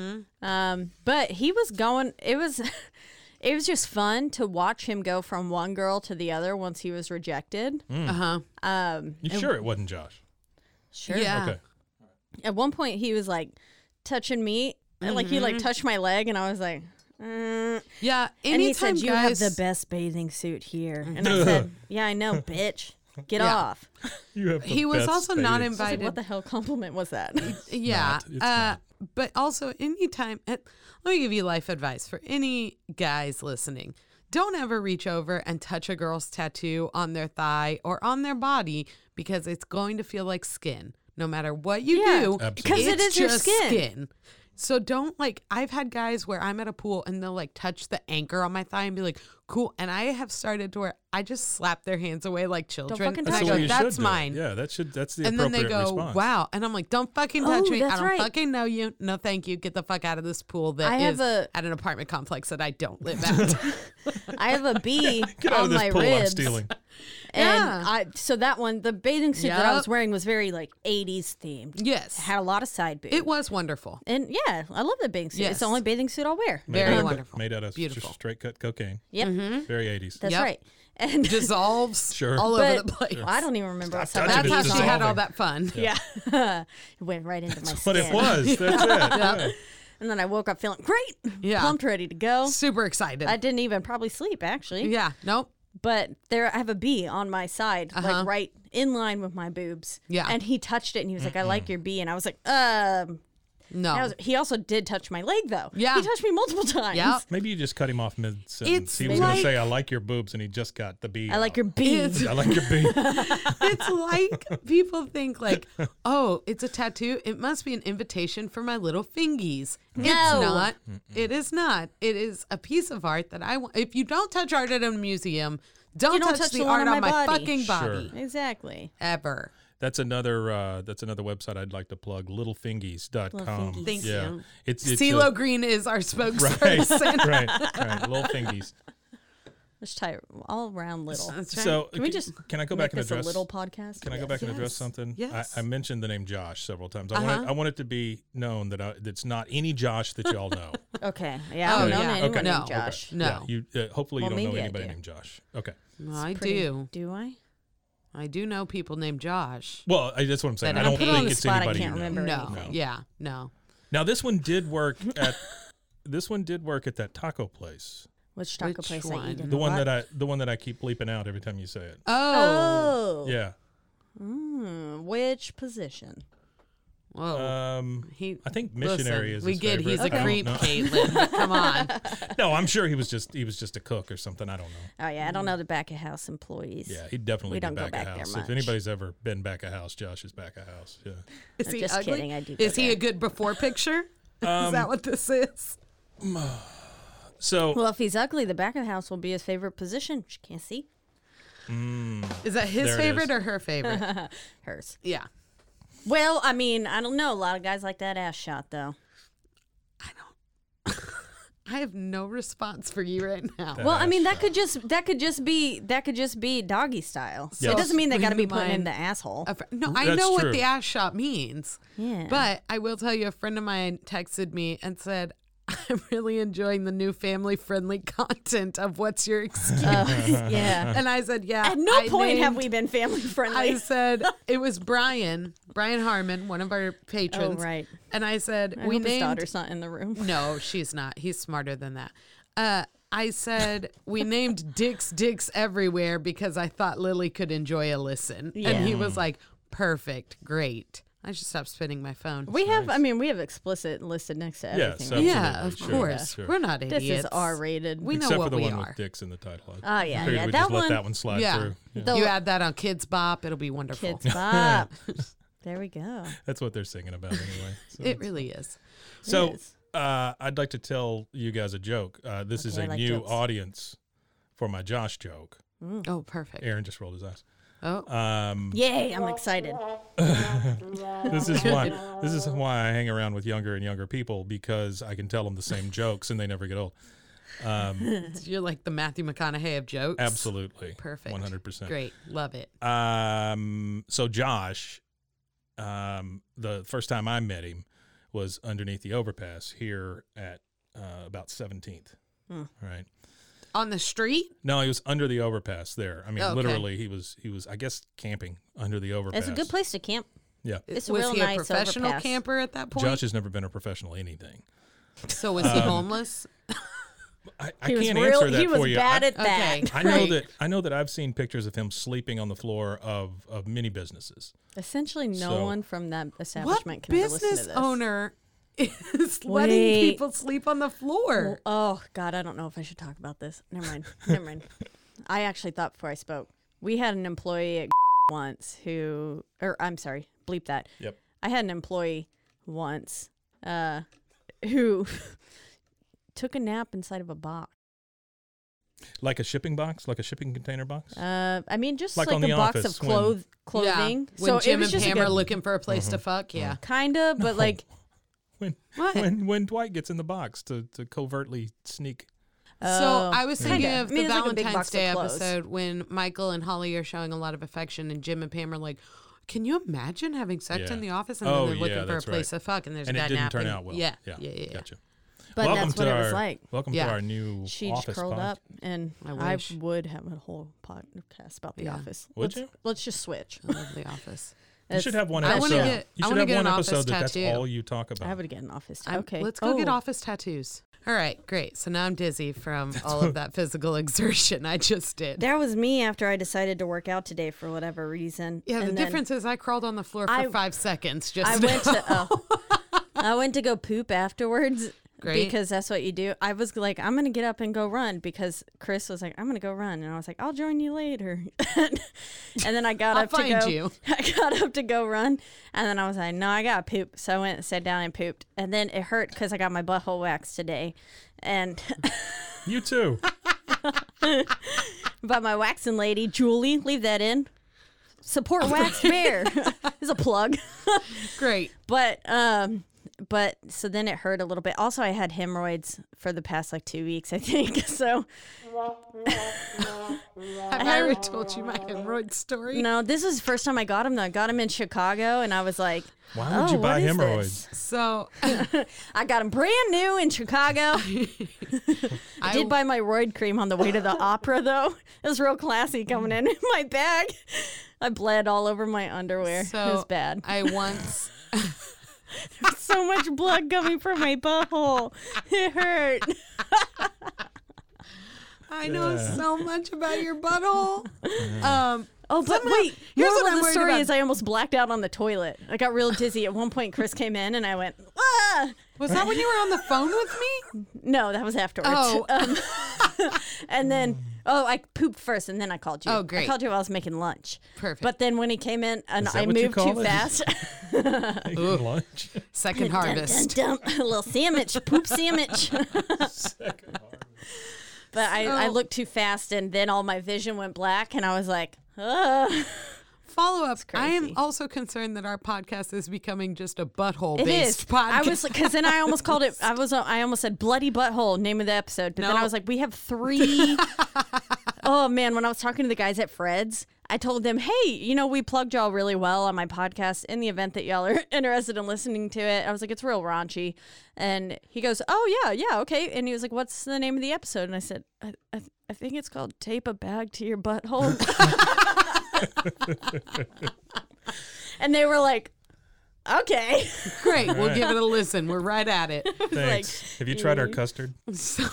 But he was going. It was just fun to watch him go from one girl to the other once he was rejected. Uh huh. You sure it wasn't Josh? Sure. Yeah. Okay. At one point, he was like touching me, and like he like touched my leg, and I was like, Yeah. and he said, Anytime "You guys, have the best bathing suit here," and I said, "Yeah, I know, bitch. Get Yeah. off." You have the He was best also not bathing- I was like, invited. "What the hell compliment was that?" Yeah. It's not. But also, anytime, let me give you life advice for any guys listening. Don't ever reach over and touch a girl's tattoo on their thigh or on their body because it's going to feel like skin. No matter what you Yeah, do, Absolutely. because it it's is your just skin. So don't I've had guys where I'm at a pool and they'll like touch the anchor on my thigh and be like, cool. And I have started to where I just slap their hands away like children. fucking And touch I That's go, the way you that's should do it. mine. Yeah, that's the And then appropriate they go, response. wow. And I'm like, don't fucking touch Oh, me. I that's don't right. fucking know you. No, thank you. Get the fuck out of this pool that I is have at an apartment complex that I don't live at. I have a bee Get out on of this my pool I'm ribs. stealing. Yeah. So that one, the bathing suit that I was Yep. wearing was very like 80s themed. Yes. It had a lot of side boob. It was wonderful. And yeah, I love the bathing suit. Yes. It's the only bathing suit I'll wear. Very out- wonderful. Made out of Beautiful. just straight cut cocaine. Yep. Very 80s. That's Yep. right. And Dissolves Sure. all but over the place. I don't even remember what Stop side touching That's it. how It's she had all dissolving. that fun. Yeah. It went right into my What skin. it was. That's it. Yeah. And then I woke up feeling great. Yeah. Pumped, ready to go. Super excited. I didn't even probably sleep actually. Yeah. Nope. But there I have a bee on my side, Uh-huh. like right in line with my boobs. Yeah. And he touched it and he was like, I like your bee. And I was like, No. he also did touch my leg though. Yeah. He touched me multiple times. Yep. Maybe you just cut him off mid sentence. It's He was going like- to say, I like your boobs, and he just got the B. I like out. your bee. It's- I like your B. It's like people think like, oh, it's a tattoo. It must be an invitation for my little fingies. It's No. not. It is not. It is a piece of art that I want. If you don't touch art at a museum, don't, don't touch touch the the one art on on my my body. fucking body. Sure. Exactly. Ever. That's another website I'd like to plug, littlefingies.com. Fingies. Thank yeah. you. It's CeeLo Green is our right, spokesperson. right. Little fingies. Let's try it all around little. That's right. So Can we just can I go make back and this address a little podcast? Can I go back and address Yes. something? Yes. I mentioned the name Josh several times. Uh-huh. I want it to be known that that's not any Josh that y'all know. Okay. Yeah. I Oh, don't know yeah. anyone Okay. named No. Josh. No. Yeah, you hopefully you Well, don't know maybe I anybody do. named Josh. Okay. Well, I Pretty- do. Do I? I do know people named Josh. Well, that's what I'm saying. But I I'm don't put think on the it's spot, I anybody can't you know. remember. No. anything. Yeah. No. Now this one did work at that taco place. Which taco Which place I one? eat in The a one lot? that I keep bleeping out every time you say it. Oh. Oh. Yeah. Which position? Whoa. I think missionary is We his get favorite. he's a I don't creep, know. Caitlin. But come on. No, I'm sure he was just a cook or something. I don't know. Oh yeah, I don't know the back of house employees. Yeah, he'd definitely We be don't go back of back there house. much. If anybody's ever been back of house, Josh is back of house. Yeah. Is I'm he just ugly? kidding, I do go Is he there. a good before picture? Is that what this is? So Well, if he's ugly, the back of the house will be his favorite position. Which you can't see Is that his There it favorite is. or her favorite? hers. Yeah. Well, I mean, I don't know. A lot of guys like that ass shot, though. I have no response for you right now. That Well, I ass mean, shot. that could just be doggy style. Yes. It doesn't mean they got to be Friend of putting in mine- the asshole. No, I That's know what true. the ass shot means. Yeah. But I will tell you, a friend of mine texted me and said, I'm really enjoying the new family friendly content of What's Your Excuse? Yeah. And I said, yeah. At no I point have named- we been family friendly. I said, it was Brian Harmon, one of our oh, patrons. right. And I said, I we hope his named. daughter's not in the room. No, she's not. He's smarter than that. I said we named Dicks everywhere because I thought Lily could enjoy a listen. And he was like, perfect, great. I should stop spinning my phone. We have, I mean, we have explicit listed next to everything. Yes, right? yeah, absolutely, of sure, course. sure. We're not This idiots. is R-rated. We know Except what for the we one are. with dicks in the title. Oh, yeah, Figured yeah. we'd That just one, let that one slide Yeah. through. Yeah. The- You add that on Kids Bop, it'll be wonderful. Kids Bop. There we go. That's what they're singing about anyway. So, It really is. so is. I'd like to tell you guys a joke. This is Okay, a I like new jokes. audience for my Josh joke. Oh, perfect. Aaron just rolled his eyes. Oh, Yay, I'm excited. This is why I hang around with younger and younger people, because I can tell them the same jokes and they never get old. you're like the Matthew McConaughey of jokes. Absolutely. Perfect. 100%. Great. Love it. So Josh, the first time I met him was underneath the overpass here at about 17th. Right. On the street? No, he was under the overpass there. I mean, Okay. literally, he was, I guess, camping under the overpass. It's a good place to camp. Yeah. It's a Was real he nice a professional overpass. camper at that point? Josh has never been a professional anything. So was he homeless? I He was can't real. answer that He was for you. bad I, at that. Okay. I know that I've seen pictures of him sleeping on the floor of many businesses. Essentially, no So- one from that What establishment can ever listen to business this. owner is letting Wait. people sleep on the floor? Oh God, I don't know if I should talk about this. Never mind. Never mind. I actually thought before I spoke. We had an employee at once who, or I'm sorry, bleep that. Yep. I had an employee once who took a nap inside of a box. Like a shipping box, like a shipping container box. I mean, just Like like, on a The box Office of when- clothing. Yeah. So When Jim it was and just Pam like are a, looking for a place to fuck, yeah. kinda, but like, When What? when Dwight gets in the box to covertly sneak. So I was thinking Kinda. of I mean, the it's like a big Valentine's box of Day clothes. episode when Michael and Holly are showing a lot of affection, and Jim and Pam are like, "Can you imagine having sex Yeah. in the office?" And Oh, then they're yeah, looking for a that's place right. to fuck, and there's And a it guy didn't napping. turn out well. Yeah. Gotcha. But welcome that's to what it our, was like. Welcome Yeah. to our new She just office curled pod. up, and I I wish. would have a whole podcast about The Yeah. Office. Would you? Let's just switch. I love the office. You should have one I wanna episode. get- You I should wanna have get one an office episode that's tattoo. all you talk about. I would get an office. I'm- Okay, Let's go get Oh. office tattoos. All right, great. So now I'm dizzy from all of that physical exertion I just did. That was me after I decided to work out today for whatever reason. Yeah, the And then difference is I crawled on the floor for I- 5 seconds. Just I went to I went to go poop afterwards. Great. Because that's what you do. I was like, I'm gonna get up and go run because Chris was like, I'm gonna go run, and I was like, I'll join you later. And then I got I'll up to find go. you. I got up to go run, and then I was like, no, I gotta poop. So I went and sat down and pooped, and then it hurt because I got my butthole waxed today, and You too. by my waxing lady, Julie, leave that in. Support Wax Bear is a plug. great. But so then it hurt a little bit. Also, I had hemorrhoids for the past like 2 weeks, I think. So Have I ever told you my hemorrhoid story? no, this was the first time I got them. Though I got them in Chicago, and I was like, Why would "Oh, you buy what is hemorrhoids? this?" So I got them brand new in Chicago. I did buy my roid cream on the way to the opera, though. It was real classy coming in my bag. I bled all over my underwear. so It was bad. I once So much blood coming from my butthole. It hurt. I know so much about your butthole. Oh, but wait. here's Moral what of I'm the worried story about. is I almost blacked out on the toilet. I got real dizzy. At one point, Chris came in and I went, ah! Was that when you were on the phone with me? No, that was afterwards. Oh. And then, I pooped first and then I called you. Oh, great. I called you while I was making lunch. Perfect. But then when he came in and Is that I what you moved call too it? fast. Taking lunch. Second harvest. Dun, dun, dun. A little sandwich, poop sandwich. Second harvest. But I looked too fast and then all my vision went black and I was like, ugh. Follow up. I am crazy. also concerned that our podcast is becoming just a butthole It based is. podcast. I was because then I almost called it. I almost said bloody butthole name of the episode, but then I No. was like, we have 3. Oh man, when I was talking to the guys at Fred's, I told them, hey, we plugged y'all really well on my podcast in the event that y'all are interested in listening to it. I was like, it's real raunchy, and he goes, oh yeah, okay, and he was like, what's the name of the episode? And I said, I think it's called Tape a Bag to Your Butthole. And they were like, okay. Great. We'll Right. give it a listen. We're right at it. Thanks. Have you tried our custard? So,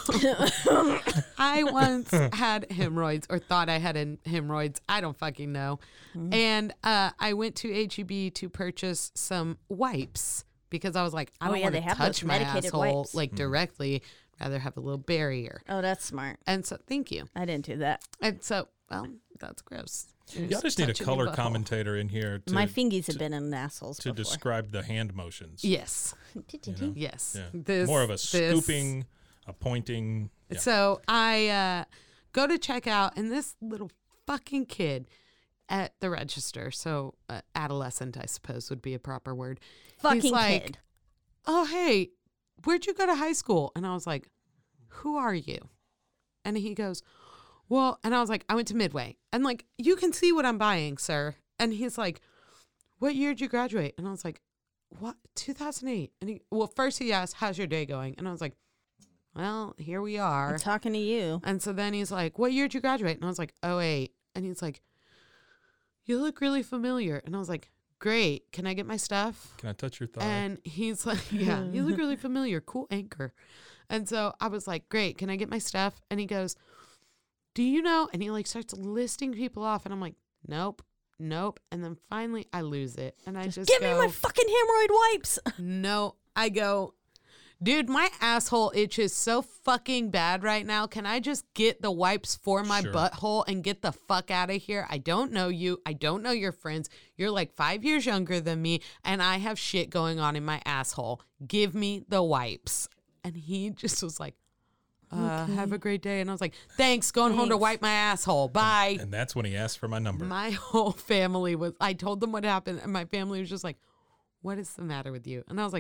I once had hemorrhoids or thought I had hemorrhoids. I don't fucking know. And I went to HEB to purchase some wipes because I was like, I Oh, don't yeah, want they to have touch those my medicated asshole wipes. like directly. Rather have a little barrier. Oh, that's smart. And so, thank you. I didn't do that. And so, well, that's gross. Y'all just need a touching your color butthole. commentator in here My fingies have been in assholes to before. describe the hand motions. Yes. know? Yes. Yeah. More of a scooping, a pointing. Yeah. So I go to check out, and this little fucking kid at the register, so adolescent, I suppose would be a proper word. Fucking He's like, kid. oh, hey, where'd you go to high school? And I was like, who are you? And he goes, well, and I was like, I went to Midway. And like, you can see what I'm buying, sir. And he's like, what year did you graduate? And I was like, what? 2008. And first he asked, how's your day going? And I was like, well, here we are. I'm talking to you. And so then he's like, what year did you graduate? And I was like, 08. And he's like, you look really familiar. And I was like, great. Can I get my stuff? Can I touch your thigh? And he's like, yeah, you look really familiar. Cool anchor. And so I was like, great. Can I get my stuff? And he goes, do you know? And he like starts listing people off. And I'm like, nope. And then finally I lose it. And I just Give go, me my fucking hemorrhoid wipes. no. I go, dude, my asshole itches so fucking bad right now. Can I just get the wipes for my Sure. butthole and get the fuck out of here? I don't know you. I don't know your friends. You're like 5 years younger than me, and I have shit going on in my asshole. Give me the wipes. And he just was like, have a great day. And I was like, thanks, going home to wipe my asshole. Bye. And that's when he asked for my number. My whole family I told them what happened, and my family was just like, what is the matter with you? And I was like,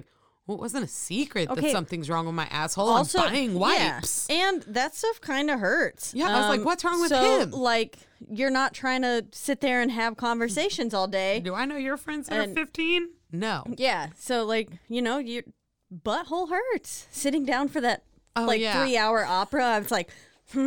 Well, it wasn't a secret that Okay. something's wrong with my asshole. Also, I'm buying yeah, wipes. and that stuff kind of hurts. Yeah, I was like, what's wrong with so, him? Like, you're not trying to sit there and have conversations all day. Do I know your friends that are And- 15? No. Yeah, so like, you know, your butthole hurts. Sitting down for that Oh, yeah. 3-hour opera, I was like,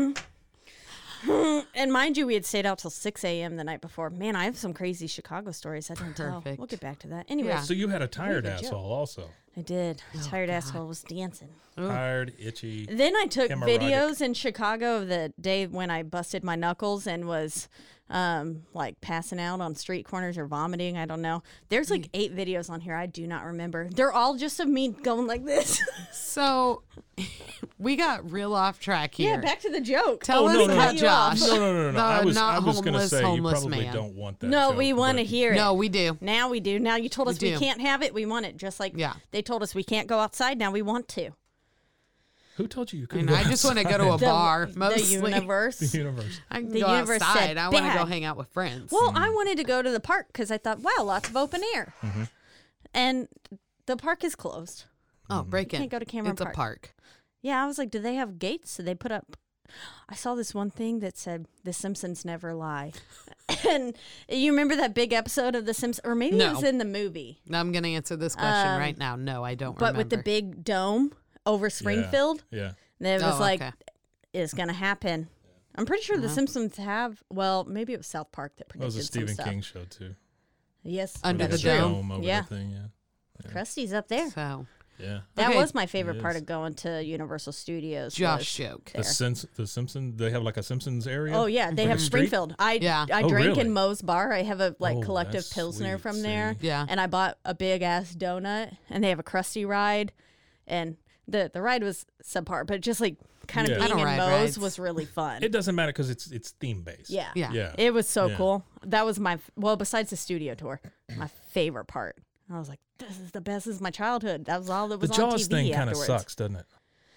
and mind you, we had stayed out till 6 a.m. the night before. Man, I have some crazy Chicago stories I didn't tell. Perfect. We'll get back to that. Anyway, Yeah. So you had a tired Really good asshole also. I did. Tired asshole was dancing. Tired, itchy. Then I took Hemorrhoidic. videos in Chicago of the day when I busted my knuckles and was like passing out on street corners or vomiting. I don't know. There's like 8 videos on here. I do not remember. They're all just of me going like this. So we got real off track here. Yeah, back to the joke. Tell us no, no, about no. Josh. No. The I was not going to homeless, say you homeless probably man. don't want that. No, joke, we want to but- hear it. No, we do. Now we do. Now you told us we do. can't have it. We want it. Just like Yeah. they told us we can't go outside. Now we want to. Who told you you couldn't And go I just want to go to a The- bar, the mostly. universe. The universe. I can the go universe outside. said I want to go bad. hang out with friends. Well, I wanted to go to the park because I thought, wow, lots of open air. And the park is closed. oh, break in. can't go to Cameron It's Park. a park. Yeah, I was like, do they have gates? So they put up. I saw this one thing that said, The Simpsons never lie. And you remember that big episode of The Simpsons? Or maybe it No. was in the movie. I'm going to answer this question right now. No, I don't But remember. with the big dome over Springfield. Yeah. And it was Oh, like, okay. it's going to happen. I'm pretty sure The Simpsons have, well, maybe it was South Park that That was predicted a Stephen some stuff. King show too. Yes. Under With the dome. over Yeah. the thing. Krusty's up there. So, Yeah. That Okay. was my favorite It part is. of going to Universal Studios. Josh was joke. there. The Simpsons. They have like a Simpsons area. Oh yeah, they Like have a street? Springfield. I Yeah. I Oh, drank really? in Moe's Bar. I have a Oh, collective that's pilsner sweet. from there. See? Yeah. And I bought a big ass donut, and they have a Krusty ride, and the ride was subpar, but just like kind of Yeah. I being don't in ride Moe's rides. was really fun. It doesn't matter because it's theme based. Yeah. Yeah. It was so Yeah. cool. That was my besides the studio tour, my favorite part. I was like, this is the best. This is my childhood. That was all that The was on Jaws TV thing kind of afterwards. sucks, doesn't it?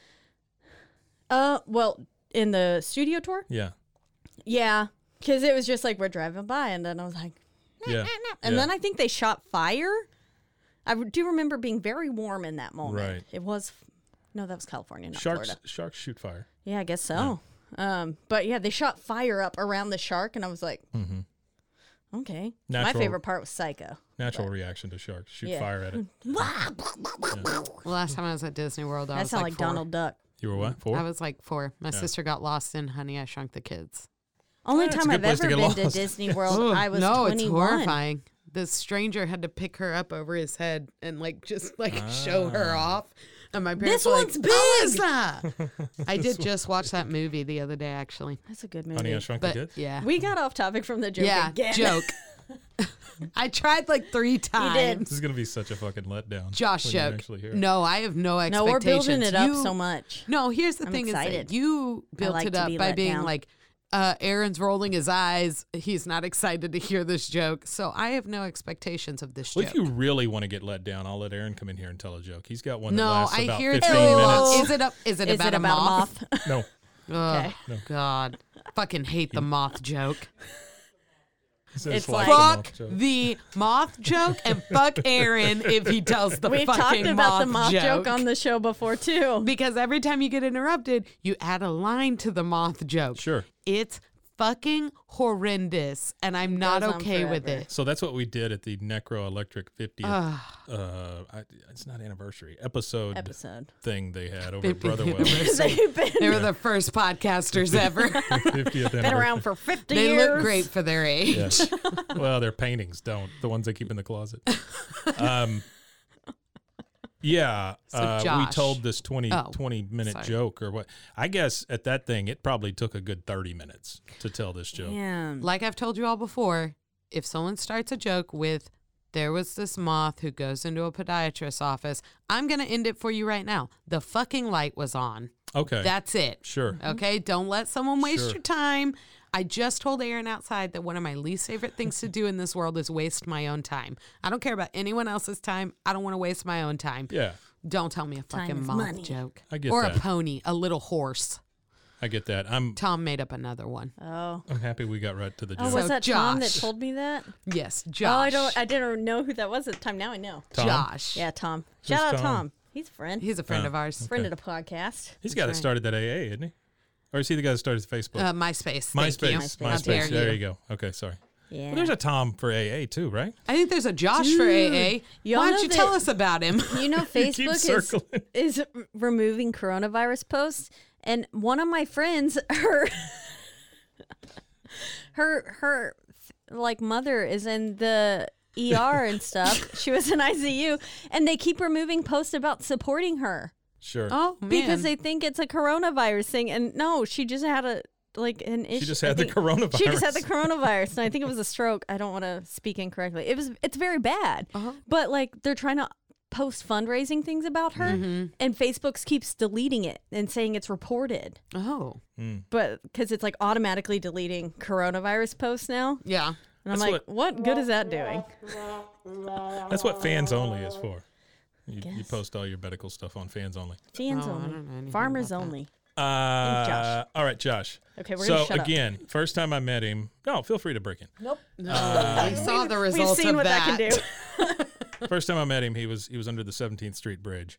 Well, in the studio tour, Yeah. yeah, because it was just like we're driving by, and then I was like, Yeah. and Yeah. then I think they shot fire. I do remember being very warm in that moment. Right. It was, no, that was California, not Sharks Florida. shoot fire. Yeah, I guess so. But yeah, they shot fire up around the shark, and I was like, okay. My Natural- favorite part was Psycho. Natural reaction to sharks. Shoot Yeah. fire at it. The last time I was at Disney World, I That was sounded like like 4. Donald Duck. You were what? 4? I was like 4. My sister got lost in Honey, I Shrunk the Kids. Only That's a time good I've place to ever get been to lost. Disney World, Ugh, I was no, 21. it's horrifying. The stranger had to pick her up over his head and like just like show her off. And my parents This were one's like, big! Alyssa! I did just watch that movie the other day, actually. That's a good movie. Honey, I Shrunk the But Kids? yeah, We got off topic from the joke yeah, again. joke. I tried like 3 times. did. This is going to be such a fucking letdown. Josh when you joke. actually hear it. No, I have no No, expectations. we're building it up You- so much. No, here's the I'm thing: excited. is that you built like it to up be by let being down. like, Aaron's rolling his eyes. He's not excited to hear this joke, so I have no expectations of this Well, joke. if you really want to get let down, I'll let Aaron come in here and tell a joke. He's got one that no, lasts I about hear 15 too. minutes. Is it Is about it a about moth? a moth? No. Oh, Okay. God. Fucking hate the moth joke. He says It's like like- a Fuck moth joke. the moth joke and fuck Aaron if he tells the We've fucking talked about the moth joke joke on the show before too. because every time you get interrupted, you add a line to the moth joke. Sure. It's fucking horrendous, and I'm not goes on okay with forever. it. So that's what we did at the Necro Electric 50th. It's not anniversary episode thing they had over at 50th Brotherwell. anniversary. They've been, They were the first podcasters ever. 50th been anniversary. around for 50 They years. look great for their age. Yes. Well, their paintings don't. The ones they keep in the closet. Yeah. So We Josh. told this 20 Oh, minute sorry. joke or what. I guess at that thing, it probably took a good 30 minutes to tell this joke. Yeah. Like I've told you all before, if someone starts a joke with, there was this moth who goes into a podiatrist's office, I'm going to end it for you right now. The fucking light was on. Okay. That's it. Sure. Okay? Don't let someone waste Sure. your time. I just told Aaron outside that one of my least favorite things to do in this world is waste my own time. I don't care about anyone else's time. I don't want to waste my own time. Yeah. Don't tell me a fucking is moth money. joke. I get or that. a pony, a little horse. I get that. Tom made up another one. Oh. I'm happy we got right to the Oh, joke. was that Tom that Josh. told me that? Yes, Oh, Josh. I didn't know who that was at the time. Now I know. Tom? Josh. Yeah, Tom. Who's Shout out Tom? Tom. He's a friend. He's a friend Oh. of ours. friend of the podcast. He's the guy that right. started that AA, isn't he? Or is he the guy that started Facebook? MySpace. Thank you. MySpace. How dare There you. you go. Okay, sorry. Yeah. Well, there's a Tom for AA too, right? I think there's a Josh for AA. y'all Why know don't you that- tell us about him? You know, You keep Facebook circling. is removing coronavirus posts, and one of my friends, her like mother is in the ER and stuff. She was in ICU, and they keep removing posts about supporting her Sure. Oh, man. because they think it's a coronavirus thing. And no, she just had an issue. She just I had the think- coronavirus. She just had the coronavirus, and I think it was a stroke. I don't want to speak incorrectly. It's very bad, but like they're trying to post fundraising things about her, and Facebook keeps deleting it and saying it's reported, Oh, but because it's like automatically deleting coronavirus posts now, yeah. and I'm That's like, what good is that doing? That's what Fans Only is for. You post all your medical stuff on Fans Only. Fans Oh, I don't know only, anything farmers about that. only. All right, Josh. Okay, we're so gonna shut up. again, first time I met him. No, feel free to break in. No, we saw the We've results seen of what that can do. First time I met him, he was under the 17th Street Bridge.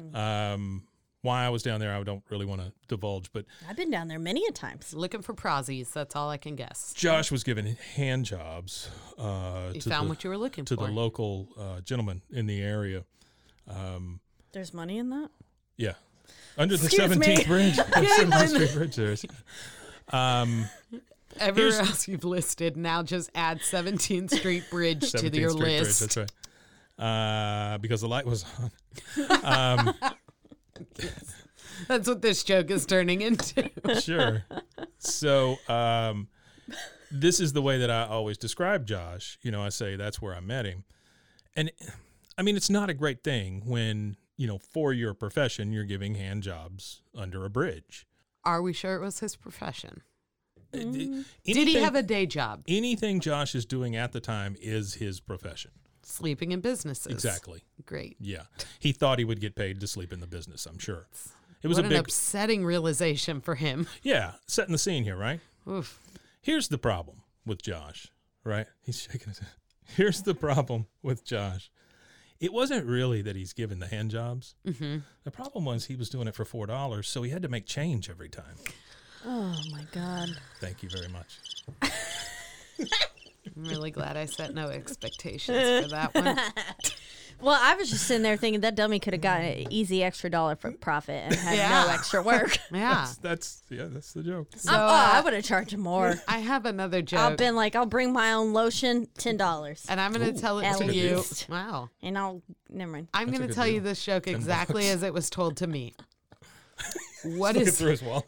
Why I was down there, I don't really want to divulge, but I've been down there many a times. Looking for prozzies. That's all I can guess. Josh was given hand jobs You to found the, what you were looking to for. the local gentleman in the area. There's money in that. Yeah, under the Excuse 17th me. Bridge, 17th Street Bridge. There is. Everywhere Here's- else you've listed, now just add 17th Street Bridge to 17th your Street Bridge, list. that's right. Because the light was on. That's what this joke is turning into. Sure. So this is the way that I always describe Josh. You know, I say that's where I met him. And I mean, it's not a great thing when, you know, for your profession, you're giving hand jobs under a bridge. Are we sure it was his profession? Did Did he have a day job? Anything Josh is doing at the time is his profession. Sleeping in businesses. Exactly. Great. Yeah. He thought he would get paid to sleep in the business, I'm sure. It was What a an big, upsetting realization for him. yeah, setting the scene here, right? Oof. Here's the problem with Josh, right? He's shaking his head. Here's the problem with Josh. It wasn't really that he's given the hand jobs. Mm-hmm. The problem was he was doing it for $4, so he had to make change every time. Oh my God. Thank you very much. I'm really glad I set no expectations for that one. Well, I was just sitting there thinking that dummy could have gotten an easy extra $1 for profit and had no Yeah. extra work. Yeah. That's the joke. So I would have charged him more. I have another joke. I've been like, I'll bring my own lotion, $10, and I'm going to tell it At to you. least. Wow. and I'll never mind. I'm That's a going to good tell you deal. this joke $10. exactly as it was told to me. What Looking is through his wallet.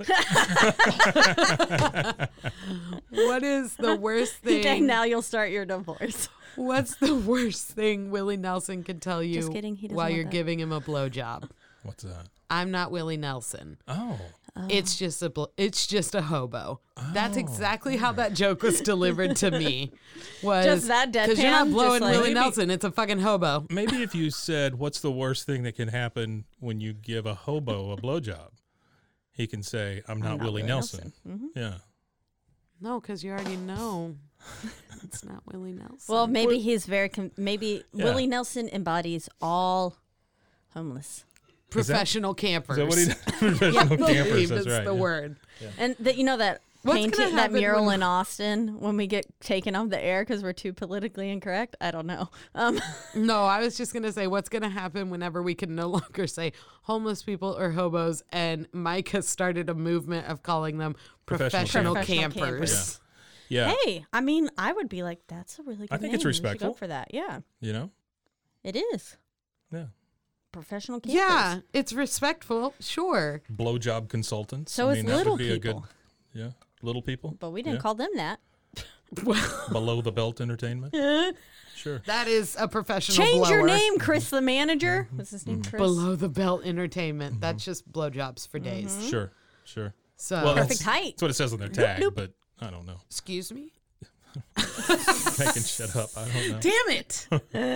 what is the worst Dang, thing? now you'll start your divorce. What's the worst thing Willie Nelson can tell you Just kidding, he doesn't while want you're that. giving him a blowjob? What's that? I'm not Willie Nelson. Oh. It's just a hobo. That's exactly how that joke was delivered to me. Was Just that because you're not deadpan, blowing just like- Willie Maybe- Nelson. It's a fucking hobo. Maybe if you said, what's the worst thing that can happen when you give a hobo a blowjob? He can say, I'm not Willie Nelson. Yeah. No, because you already know it's not Willie Nelson. Well, maybe he's very, maybe Yeah. Willie Nelson embodies all homeless. professional Is campers. that what he does? Professional I campers, believe that's it's right. the yeah. word. And that, you know, that What's gonna painting, that happen mural when- in Austin when we get taken off the air because we're too politically incorrect? I don't know. No, I was just going to say what's going to happen whenever we can no longer say homeless people or hobos, and Mike has started a movement of calling them Professional professional campers. campers. Yeah. Hey, I mean, I would be like, that's a really good I think name. it's We should respectful. go for that. Yeah, You know? it is. Yeah. Professional campers. Yeah, it's respectful, sure. Blowjob consultants. So it's that would little be a people. good, yeah. Little people. But we didn't Yeah. call them that. Below the belt entertainment. Sure. That is a professional Change your blower. name, Chris the manager. What's his name? Chris? Below the belt entertainment. That's just blowjobs for days. Sure. Sure. So, Well, Perfect that's, height. that's what it says on their tag, nope. but I don't know. excuse me? Making shit up. I don't know. Damn it.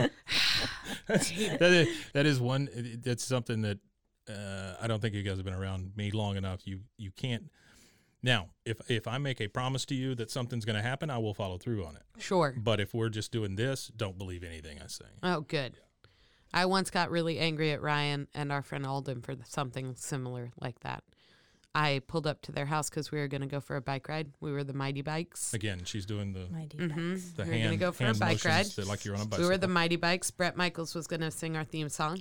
That is one. That's something that I don't think you guys have been around me long enough. You can't Now, if I make a promise to you that something's going to happen, I will follow through on it. Sure. But if we're just doing this, don't believe anything I say. Oh, good. I once got really angry at Ryan and our friend Alden for something similar like that. I pulled up to their house because we were going to go for a bike ride. We were the Mighty Bikes. Again, she's doing the Mighty the we were going to hand, go for a hand bike ride. motions that like you're on a We bicycle. were the Mighty Bikes. Brett Michaels was going to sing our theme song.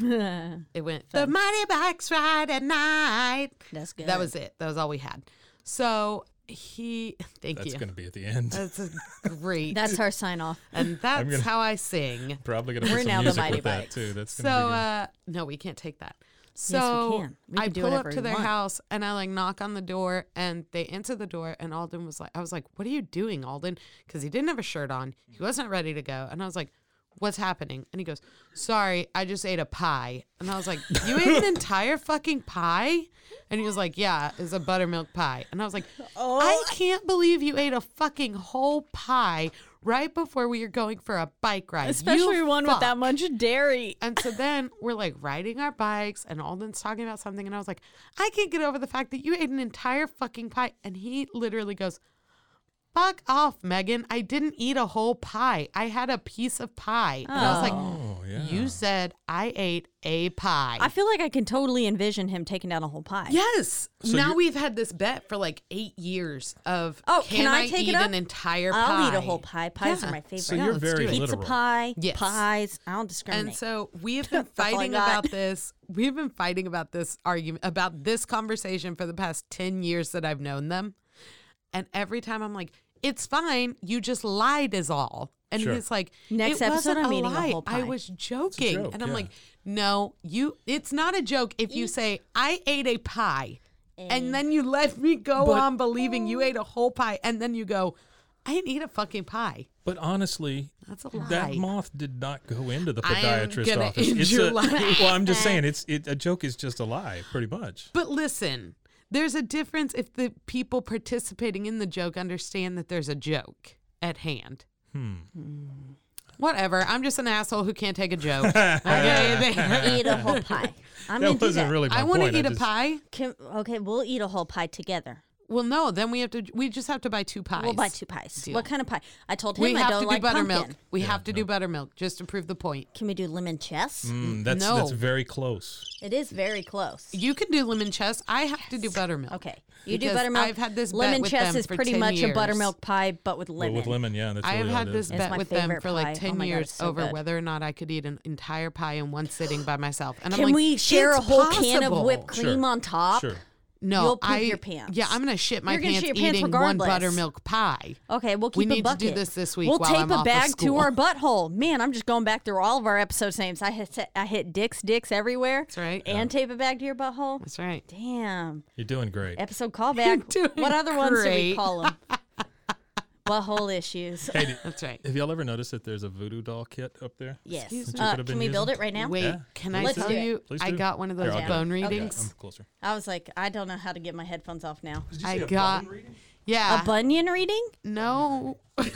It went, Fun. the Mighty Bikes ride at night. That's good. That was it. That was all we had. So thank That's you. going to be at the end. That's a great. That's our sign off. and that's gonna- how I sing. Probably going to We're put now some the music Mighty with that Bikes. too. That's going to be good. No, we can't take that. Yes, we So can. We I can do pull up whatever to we their want. house and I like knock on the door and they answer the door and Alden was like, I was like, what are you doing, Alden? Because he didn't have a shirt on. He wasn't ready to go. And I was like, what's happening? And he goes, sorry, I just ate a pie. And I was like, you ate an entire fucking pie? And he was like, yeah, it's a buttermilk pie. And I was like, I can't believe you ate a fucking whole pie right before we were going for a bike ride. Especially You one with fuck. that much dairy. And so then we're like riding our bikes and Alden's talking about something. And I was like, I can't get over the fact that you ate an entire fucking pie. And he literally goes, fuck off, Megan. I didn't eat a whole pie. I had a piece of pie. And I was like, Oh, yeah. you said I ate a pie. I feel like I can totally envision him taking down a whole pie. Yes. So now you're- we've had this bet for like 8 years of Oh, can I take eat it up? an entire pie? I'll eat a whole pie. Pies Yeah. are my favorite. So you're let's very do it. Pizza literal. pie, Yes. pies. I don't discriminate. And so we have been That's all I fighting got. about this. We've been fighting about this argument, about this conversation for the past 10 years that I've known them. And every time I'm like, it's fine. You just lied is all. And Sure. he's like, Next it episode, wasn't I'm a eating a lie. whole I pie." was joking. joke, and I'm yeah. like, no, it's not a joke if you say, I ate a pie. And then you let me go on believing you ate a whole pie. And then you go, I didn't eat a fucking pie. But honestly, That's a lie. that moth did not go into the I am podiatrist gonna office. end It's your a, life. well, I'm just saying, a joke is just a lie, pretty much. But listen, there's a difference if the people participating in the joke understand that there's a joke at hand. Whatever. I'm just an asshole who can't take a joke. Okay. eat a whole pie. I'm That gonna do wasn't that. really my I want point. to eat a just- pie. Okay, we'll eat a whole pie together. Well, no, then we just have to buy 2 pies. We'll buy 2 pies. Deal. What kind of pie? I told him We I have don't to do like buttermilk. pumpkin. We have to do buttermilk just to prove the point. Can we do lemon chess? That's No. very close. It is very close. You can do lemon chess. I have to do buttermilk. Okay, you do Because buttermilk. I've had this bet lemon with chess them is for pretty 10 much years. a buttermilk pie, but with Well, lemon. with lemon, yeah, that's I have really all had it this is. It's bet my with them favorite for like pie. 10 Oh my God, years it's so over good. whether or not I could eat an entire pie in one sitting by myself. And I'm Can like, we share a "It's whole can of possible." whipped cream Sure. on top? Sure. No, You'll poop your pants. Yeah, I'm gonna shit my You're gonna pants shit your pants eating one regardless. buttermilk pie. Okay, we'll We keep need a to do bucket. this week We'll while tape I'm a off of bag to school. our butthole. Man, I'm just going back through all of our episodes' names. I hit dicks everywhere. That's right. And tape a bag to your butthole. That's right. You're doing great. Episode callback. doing What other ones do we great. call them? Butthole issues. Hey, That's right. have y'all ever noticed that there's a voodoo doll kit up there? Yes. Excuse me. That you could have Can been we build using? it right now? Wait, Yeah. can I Let's tell do it. you? Please I do. got one of those Here, I'll do it. bone Yeah, readings. I'm closer. I was like, I don't know how to get my headphones off now. I got. Yeah. A bunion reading? No.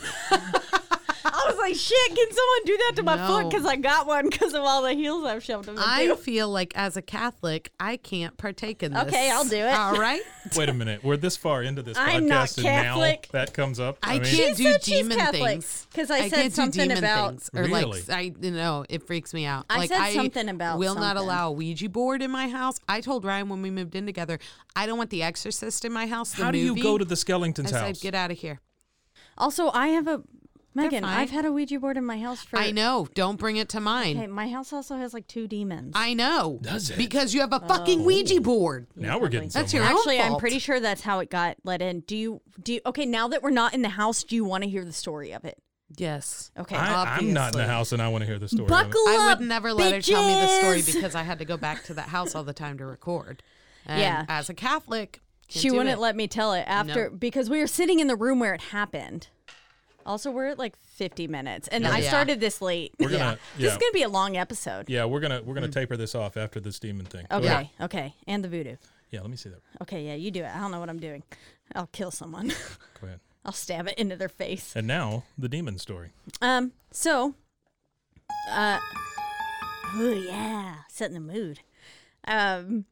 I was like, shit, can someone do that to my foot? No. Because I got one because of all the heels I've shoved them into. I feel like as a Catholic, I can't partake in this. Okay, I'll do it. All right. Wait a minute. We're this far into this I'm not podcast, and now Catholic. that comes up. I mean, can't She do said she's demon Catholic, things 'cause I said can't do something demon about- things, or Really? like it freaks me out. I like said something about will not something. allow a Ouija board in my house. I told Ryan when we moved in together, I don't want The Exorcist in my house. The How do you movie. go to the I Skellington's said, house? get out of here. Also, I have a Megan. fine. I've had a Ouija board in my house for. I know. Don't bring it to mine. Okay, my house also has like 2 demons. I know. Does it? Because you have a fucking Ouija board. Now we're getting That's somewhere. your own Actually, I'm fault. pretty sure that's how it got let in. Do you? Okay, now that we're not in the house, do you want to hear the story of it? Yes. Okay. I'm not in the obviously. house, and I want to hear the story. of it. Buckle I up, would never let her tell me the story bitches! because I had to go back to that house all the time to record. And Yeah. as a Catholic, can't She do wouldn't it. let me tell it after because we were sitting in the room where it happened. Also, we're at like 50 minutes, and I Yeah. started this late. We're gonna, This is gonna be a long episode. yeah, we're gonna taper this off after this demon thing. Go Okay, ahead. okay, and the voodoo. Yeah, let me see that. Okay, yeah, you do it. I don't know what I'm doing. I'll kill someone. Go ahead. I'll stab it into their face. And now the demon story. So, oh yeah, setting the mood.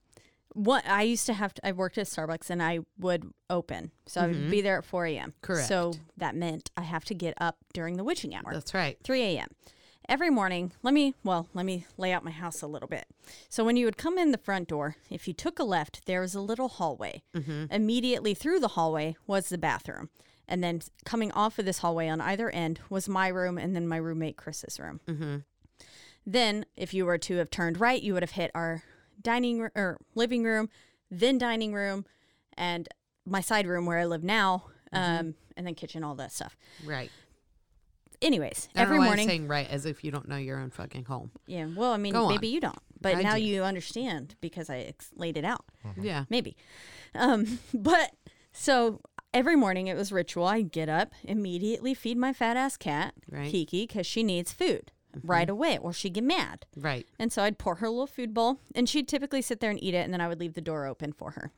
What I used to have, I worked at Starbucks and I would open. So I would be there at 4 a.m. Correct. So that meant I have to get up during the witching hour. That's right. 3 a.m. Every morning, let me lay out my house a little bit. So when you would come in the front door, if you took a left, there was a little hallway. Immediately through the hallway was the bathroom. And then coming off of this hallway on either end was my room and then my roommate Chris's room. Then if you were to have turned right, you would have hit our dining room or living room, then dining room, and my side room where I live now, and then kitchen, all that stuff. Right. Anyways, I don't every know why I'm morning. saying right as if you don't know your own fucking home. Yeah, well, I mean, Go on. maybe you don't, but I now do. you understand because I laid it out. Yeah. Maybe. But so every morning it was ritual. I'd get up, immediately feed my fat ass cat, Right. Kiki, because she needs food right away or she'd get mad. Right. And so I'd pour her a little food bowl, and she'd typically sit there and eat it, and then I would leave the door open for her.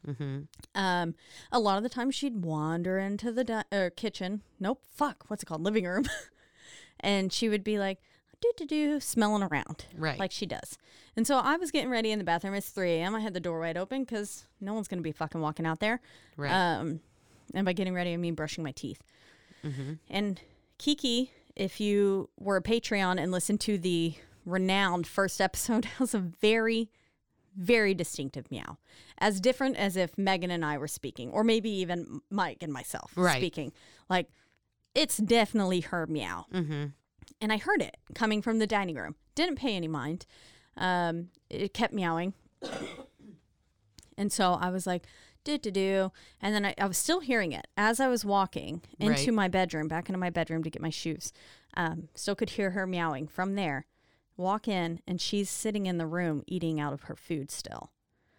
A lot of the time, she'd wander into the kitchen. Nope, what's it called? Living room. And she would be like, do, smelling around. Right. Like she does. And so I was getting ready in the bathroom. It's 3 a.m. I had the door wide open because no one's going to be fucking walking out there. Right. And by getting ready, I mean brushing my teeth. And Kiki, if you were a Patreon and listened to the renowned first episode, has a very, very distinctive meow. As different as if Megan and I were speaking, or maybe even Mike and myself speaking. Like, it's definitely her meow. And I heard it coming from the dining room. Didn't pay any mind. It kept meowing. And so I was like, do. And then I was still hearing it as I was walking into my bedroom, back into my bedroom to get my shoes. Still could hear her meowing from there. Walk in, and she's sitting in the room eating out of her food still.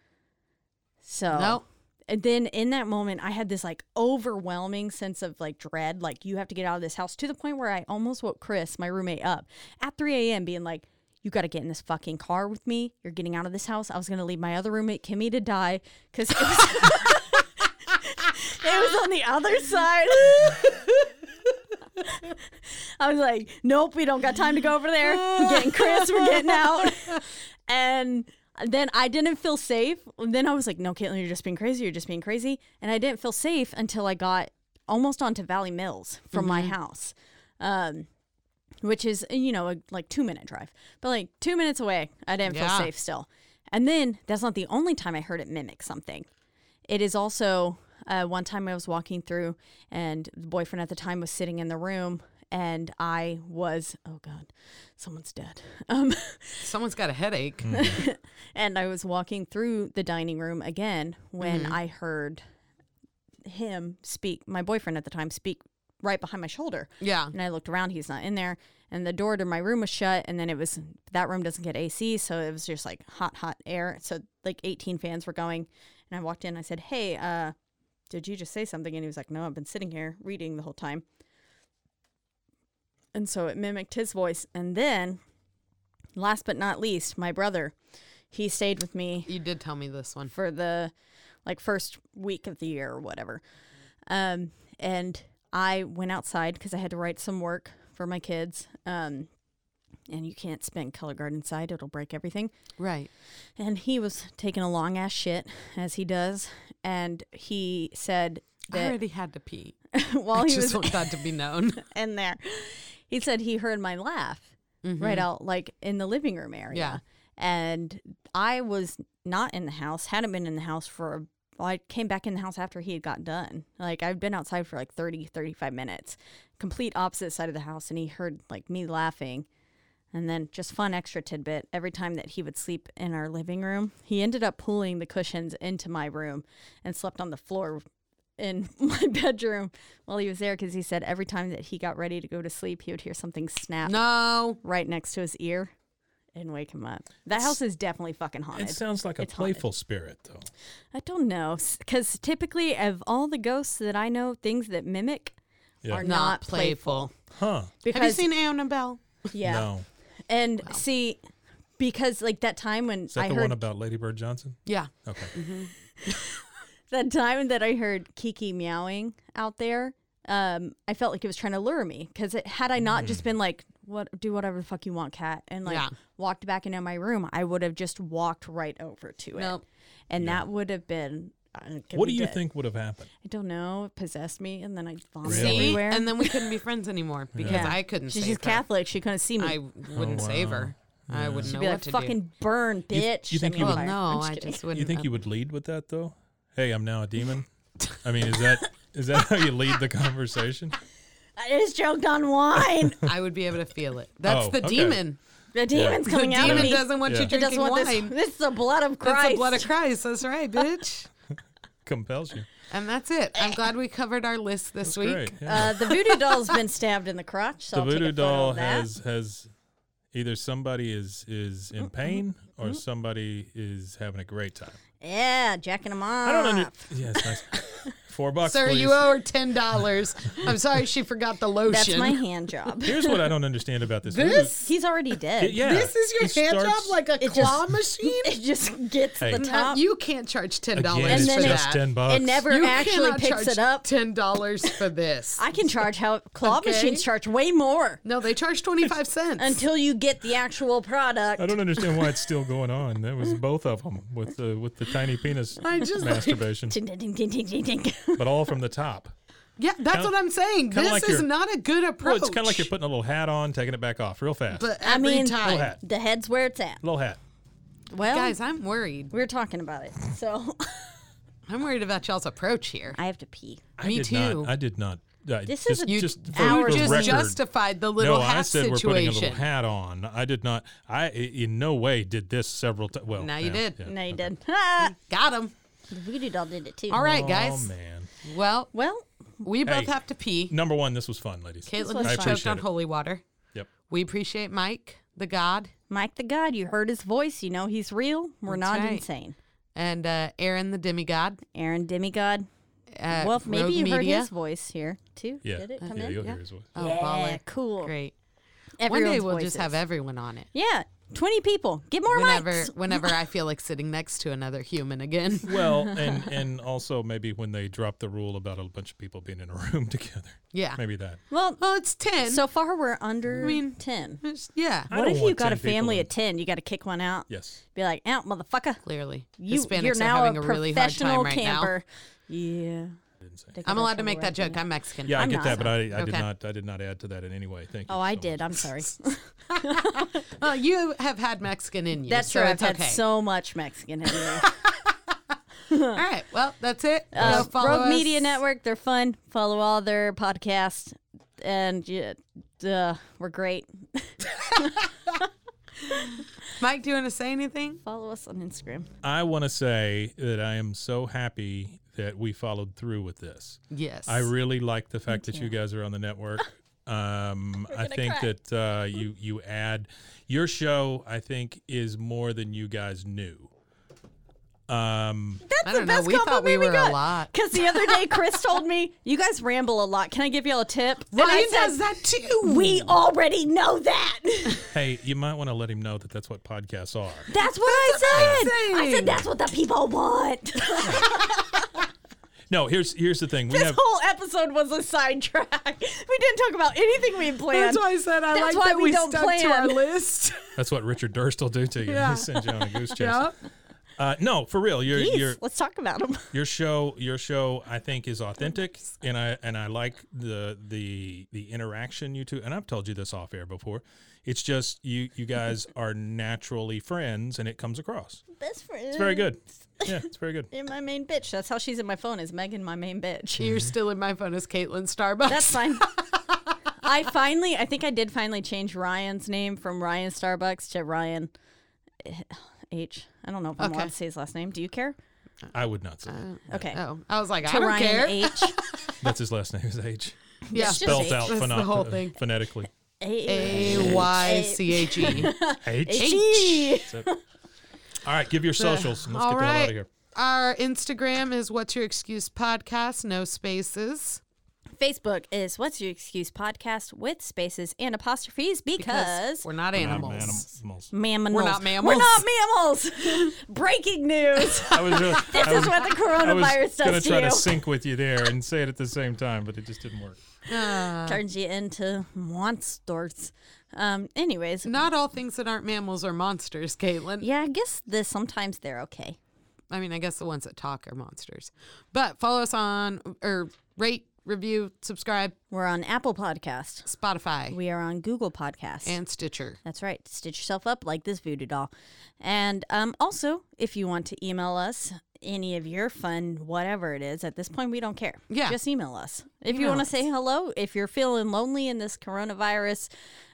So, Nope. And then in that moment, I had this like overwhelming sense of like dread, like you have to get out of this house, to the point where I almost woke Chris, my roommate, up at 3 a.m. being like, you got to get in this fucking car with me. You're getting out of this house. I was going to leave my other roommate, Kimmy, to die because it was, it was on the other side. I was like, nope, we don't got time to go over there. We're getting Chris. We're getting out. And then I didn't feel safe. And then I was like, no, Caitlin, you're just being crazy. You're just being crazy. And I didn't feel safe until I got almost onto Valley Mills from my house, which is, a 2-minute drive. But like 2 minutes away, I didn't feel safe still. And then that's not the only time I heard it mimic something. It is also one time I was walking through, and the boyfriend at the time was sitting in the room, and I was, oh God, someone's dead. Someone's got a headache. And I was walking through the dining room again when I heard him speak, my boyfriend at the time, speak right behind my shoulder. Yeah. And I looked around, he's not in there. And the door to my room was shut. And then that room doesn't get AC. So it was just like hot air. So like 18 fans were going. And I walked in, I said, hey, did you just say something? And he was like, no, I've been sitting here reading the whole time. And so it mimicked his voice. And then, last but not least, my brother, he stayed with me You did tell me this one. for the first week of the year or whatever. And I went outside because I had to write some work for my kids. And you can't spend color guard inside. It'll break everything. Right. And he was taking a long ass shit, as he does. And he said I that already had to pee. while I he just was want that to be known. in there, he said he heard my laugh right out like in the living room area. Yeah. And I was not in the house, hadn't been in the house I came back in the house after he had got done. Like, I'd been outside for like 30, 35 minutes, complete opposite side of the house. And he heard like me laughing. And then just fun extra tidbit, every time that he would sleep in our living room, he ended up pulling the cushions into my room and slept on the floor in my bedroom while he was there, because he said every time that he got ready to go to sleep, he would hear something snap No. right next to his ear and wake him up. That house is definitely fucking haunted. It sounds like a It's haunted. playful spirit, though. I don't know, because typically of all the ghosts that I know, things that mimic Yeah. are not playful. Huh. Because, Have you seen Annabelle? yeah. No. And see, because like that time when Is that I the heard one about Lady Bird Johnson? Yeah. Okay. that time that I heard Kiki meowing out there, I felt like it was trying to lure me, because had I not just been like do whatever the fuck you want, cat, and like Yeah. walked back into my room, I would have just walked right over to it. Nope. And that would have been. What do you think would have happened? I don't know. It possessed me, and then I vomited Really? everywhere. And then we couldn't be friends anymore because Yeah. I couldn't She's save her. Catholic. She couldn't see me. I wouldn't save her. I wouldn't She'd know be what like, to fucking do. burn, bitch. you think Set me you on would- fire. No, I'm just I kidding. just wouldn't. You think you would lead with that though? Hey, I'm now a demon. I mean, is that how you lead the conversation? I just choked on wine. I would be able to feel it. That's Oh, the okay. demon. The demon's The coming out of demon me. doesn't want Yeah. you It It doesn't drinking want wine. this. This is the blood of Christ. That's the blood of Christ. That's right, bitch. Compels you. And that's it. I'm glad we covered our list this week. Great. Yeah. The voodoo doll's been stabbed in the crotch. So The I'll take a voodoo photo doll of that. has either somebody is in pain or somebody is having a great time. Yeah, jacking them off. I don't understand. Yeah, it's nice. $4, Sir, please. you owe her $10. I'm sorry she forgot the lotion. That's my hand job. Here's what I don't understand about this. This? He's already dead. Yeah, This is your it hand starts- job like a It claw just- machine? It just gets Hey. the No, top. You can't charge $10 Again, And it's then for just that. $10. It never You actually cannot picks charge it up. $10 for this. I can charge how claw Okay. machines charge way more No, they charge 25 cents. until you get the actual product. I don't understand why it's still going on. That was both of them with the tiny penis I just- masturbation, Ding, ding, ding, ding, ding, ding, ding. but all from the top. Yeah, that's Kinda- what I'm saying. kinda This like is you're- not a good approach. Well, it's kind of like you're putting a little hat on, taking it back off real fast. But I every mean- time. Little hat. The head's where it's at. Little hat. Well, Guys, I'm worried. we were talking about it. So I'm worried about y'all's approach here. I have to pee. Me did too. Not, I did not. This is a You just for hour the just record, justified the little no, hat I said we're putting a situation. little hat on. I did not. I in no way did this several times. Well, Now you yeah, did. yeah. No, you did. Ah, Got him. the voodoo doll did it too. All right, Oh guys. man. Well, Well, we both Hey. have to pee. Number one, this was fun, ladies. Caitlin was is I choked appreciate on it. holy water. Yep. We appreciate Mike, the God, Mike the God, you heard his voice. You know he's real. We're That's not right. insane. and Aaron, the demigod. Aaron Demigod. At Well, maybe Rogue you heard Media. his voice here too. Yeah. Did it come Yeah, in? you'll hear his voice. Oh, Yeah, baller. cool. Great. Everyone's One day we'll voices. just have everyone on it. Yeah, 20 people. Get more mics. Whenever I feel like sitting next to another human again. Well, and also maybe when they drop the rule about a bunch of people being in a room together. Yeah. Maybe that. Well, Well, it's 10. so far we're under I mean, 10. yeah, I What don't if you want got 10 a people family in- of 10? You got to kick one out. Yes. Be like, out, motherfucker. clearly. You're Hispanics are now having a a really hard professional time right camper. Yeah. I didn't say. Take I'm it allowed out to make that the joke. I'm Mexican. Yeah, I I'm get not. that, but I Okay. did not add to that in any way. Thank you. Oh, I so did. much. I'm sorry. Well, you have had Mexican in you. That's so true. I've it's had okay. so much Mexican in me. All right. Well, that's it. Go follow Rogue us. Media Network. They're fun. Follow all their podcasts. And yeah, we're great. Mike, do you want to say anything? Follow us on Instagram. I want to say that I am so happy that we followed through with this. Yes. I really like the fact that you guys are on the network. I think that you add your show. I think is more than you guys knew. I don't know. We thought we were a lot. Because the other day, Chris told me, you guys ramble a lot. Can I give y'all a tip? And I Ryan said, does that too. we already know that. Hey, you might want to let him know that that's what podcasts are. That's what I said. I saying. said, that's what the people want. No, here's the thing. We This have whole episode was a sidetrack. We didn't talk about anything we planned. That's why I said I That's like why that we we don't stuck to our plan. list. that's what Richard Durst will do to you. Yeah. He sends you on a goose chase. Yeah. No, for real. Jeez, let's talk about them. Your show I think is authentic, and I like the interaction you two, and I've told you this off air before. It's just you guys are naturally friends, and it comes across. Best friend. It's very good. Yeah, it's very good. In my main bitch. That's how she's in my phone. Is Megan my main bitch? You're still in my phone as Caitlin Starbucks. That's fine. I think I did finally change Ryan's name from Ryan Starbucks to Ryan H. I don't know if I'm allowed Okay. to say his last name. Do you care? I would not say that. Okay. Oh, I was like, To I don't Ryan care. H. That's his last name is H. Yeah. It's just Spelled H. out That's the whole thing. phonetically. AYCHE. H. H. That's it. All right, give your socials, and let's All get the hell out right. of here. Our Instagram is What's Your Excuse Podcast, no spaces. Facebook is What's Your Excuse Podcast with spaces and apostrophes because we're not animals. mammals. We're not mammals. We're not mammals. Breaking news. This is what the coronavirus I was going does to try to you. to sync with you there and say it at the same time, but it just didn't work. Turns you into monsters. Anyways. Not all things that aren't mammals are monsters, Caitlin. Yeah, I guess sometimes they're okay. I mean, I guess the ones that talk are monsters. But follow us on, or rate, review, subscribe. We're on Apple Podcast. Spotify. We are on Google Podcasts. And Stitcher. That's right. Stitch yourself up like this voodoo doll. And also, if you want to email us any of your fun, whatever it is, at this point, we don't care. Yeah. Just email us. If you Email want to us. say hello, if you're feeling lonely in this coronavirus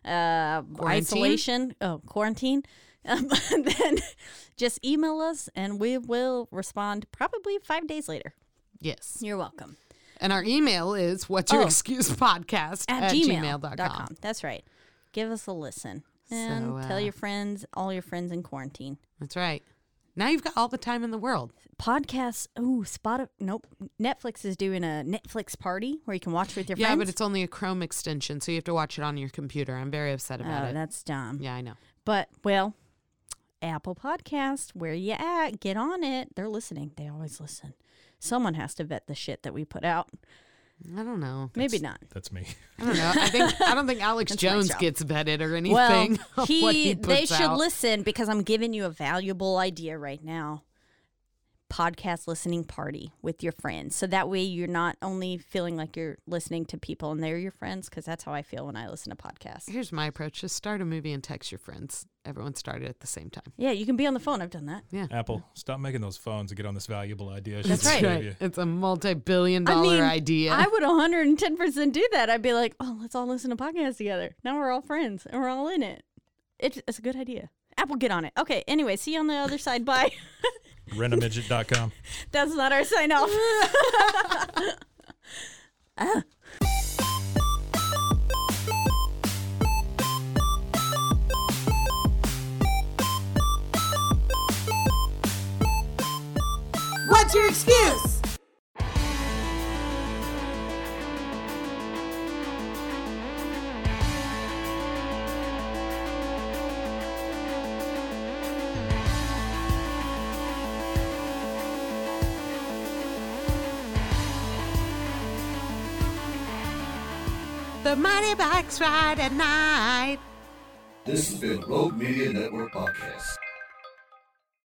isolation, quarantine, then just email us and we will respond probably 5 days later. Yes. You're welcome. And our email is what's your excuse podcast At gmail.com. gmail.com. That's right. Give us a listen and So, tell your friends, all your friends in quarantine. That's right. Now you've got all the time in the world. Podcasts. Oh, nope. Netflix is doing a Netflix party where you can watch with your Yeah, friends. but it's only a Chrome extension, so you have to watch it on your computer. I'm very upset about it. That's dumb. Yeah, I know. But, well, Apple Podcast, where you at? Get on it. They're listening. They always listen. Someone has to vet the shit that we put out. I don't know. Maybe not. That's me. I don't know. I don't think Alex That's my Jones job. gets vetted or anything. Well, of what he they puts should out. listen because I'm giving you a valuable idea right now. Podcast listening party with your friends. So that way you're not only feeling like you're listening to people and they're your friends, because that's how I feel when I listen to podcasts. Here's my approach. Just start a movie and text your friends. Everyone start it at the same time. Yeah, you can be on the phone. I've done that. Yeah. Apple, stop making those phones and get on this valuable idea. That's She just right. gave you. It's a multi-billion-dollar idea. I would 110% do that. I'd be like, oh, let's all listen to podcasts together. Now we're all friends and we're all in it. It's a good idea. Apple, get on it. Okay, anyway, see you on the other side. Bye. Rentamidget.com. That's not our sign off. What's your excuse? The Mighty Bikes Ride at Night. This has been Rogue Media Network Podcast.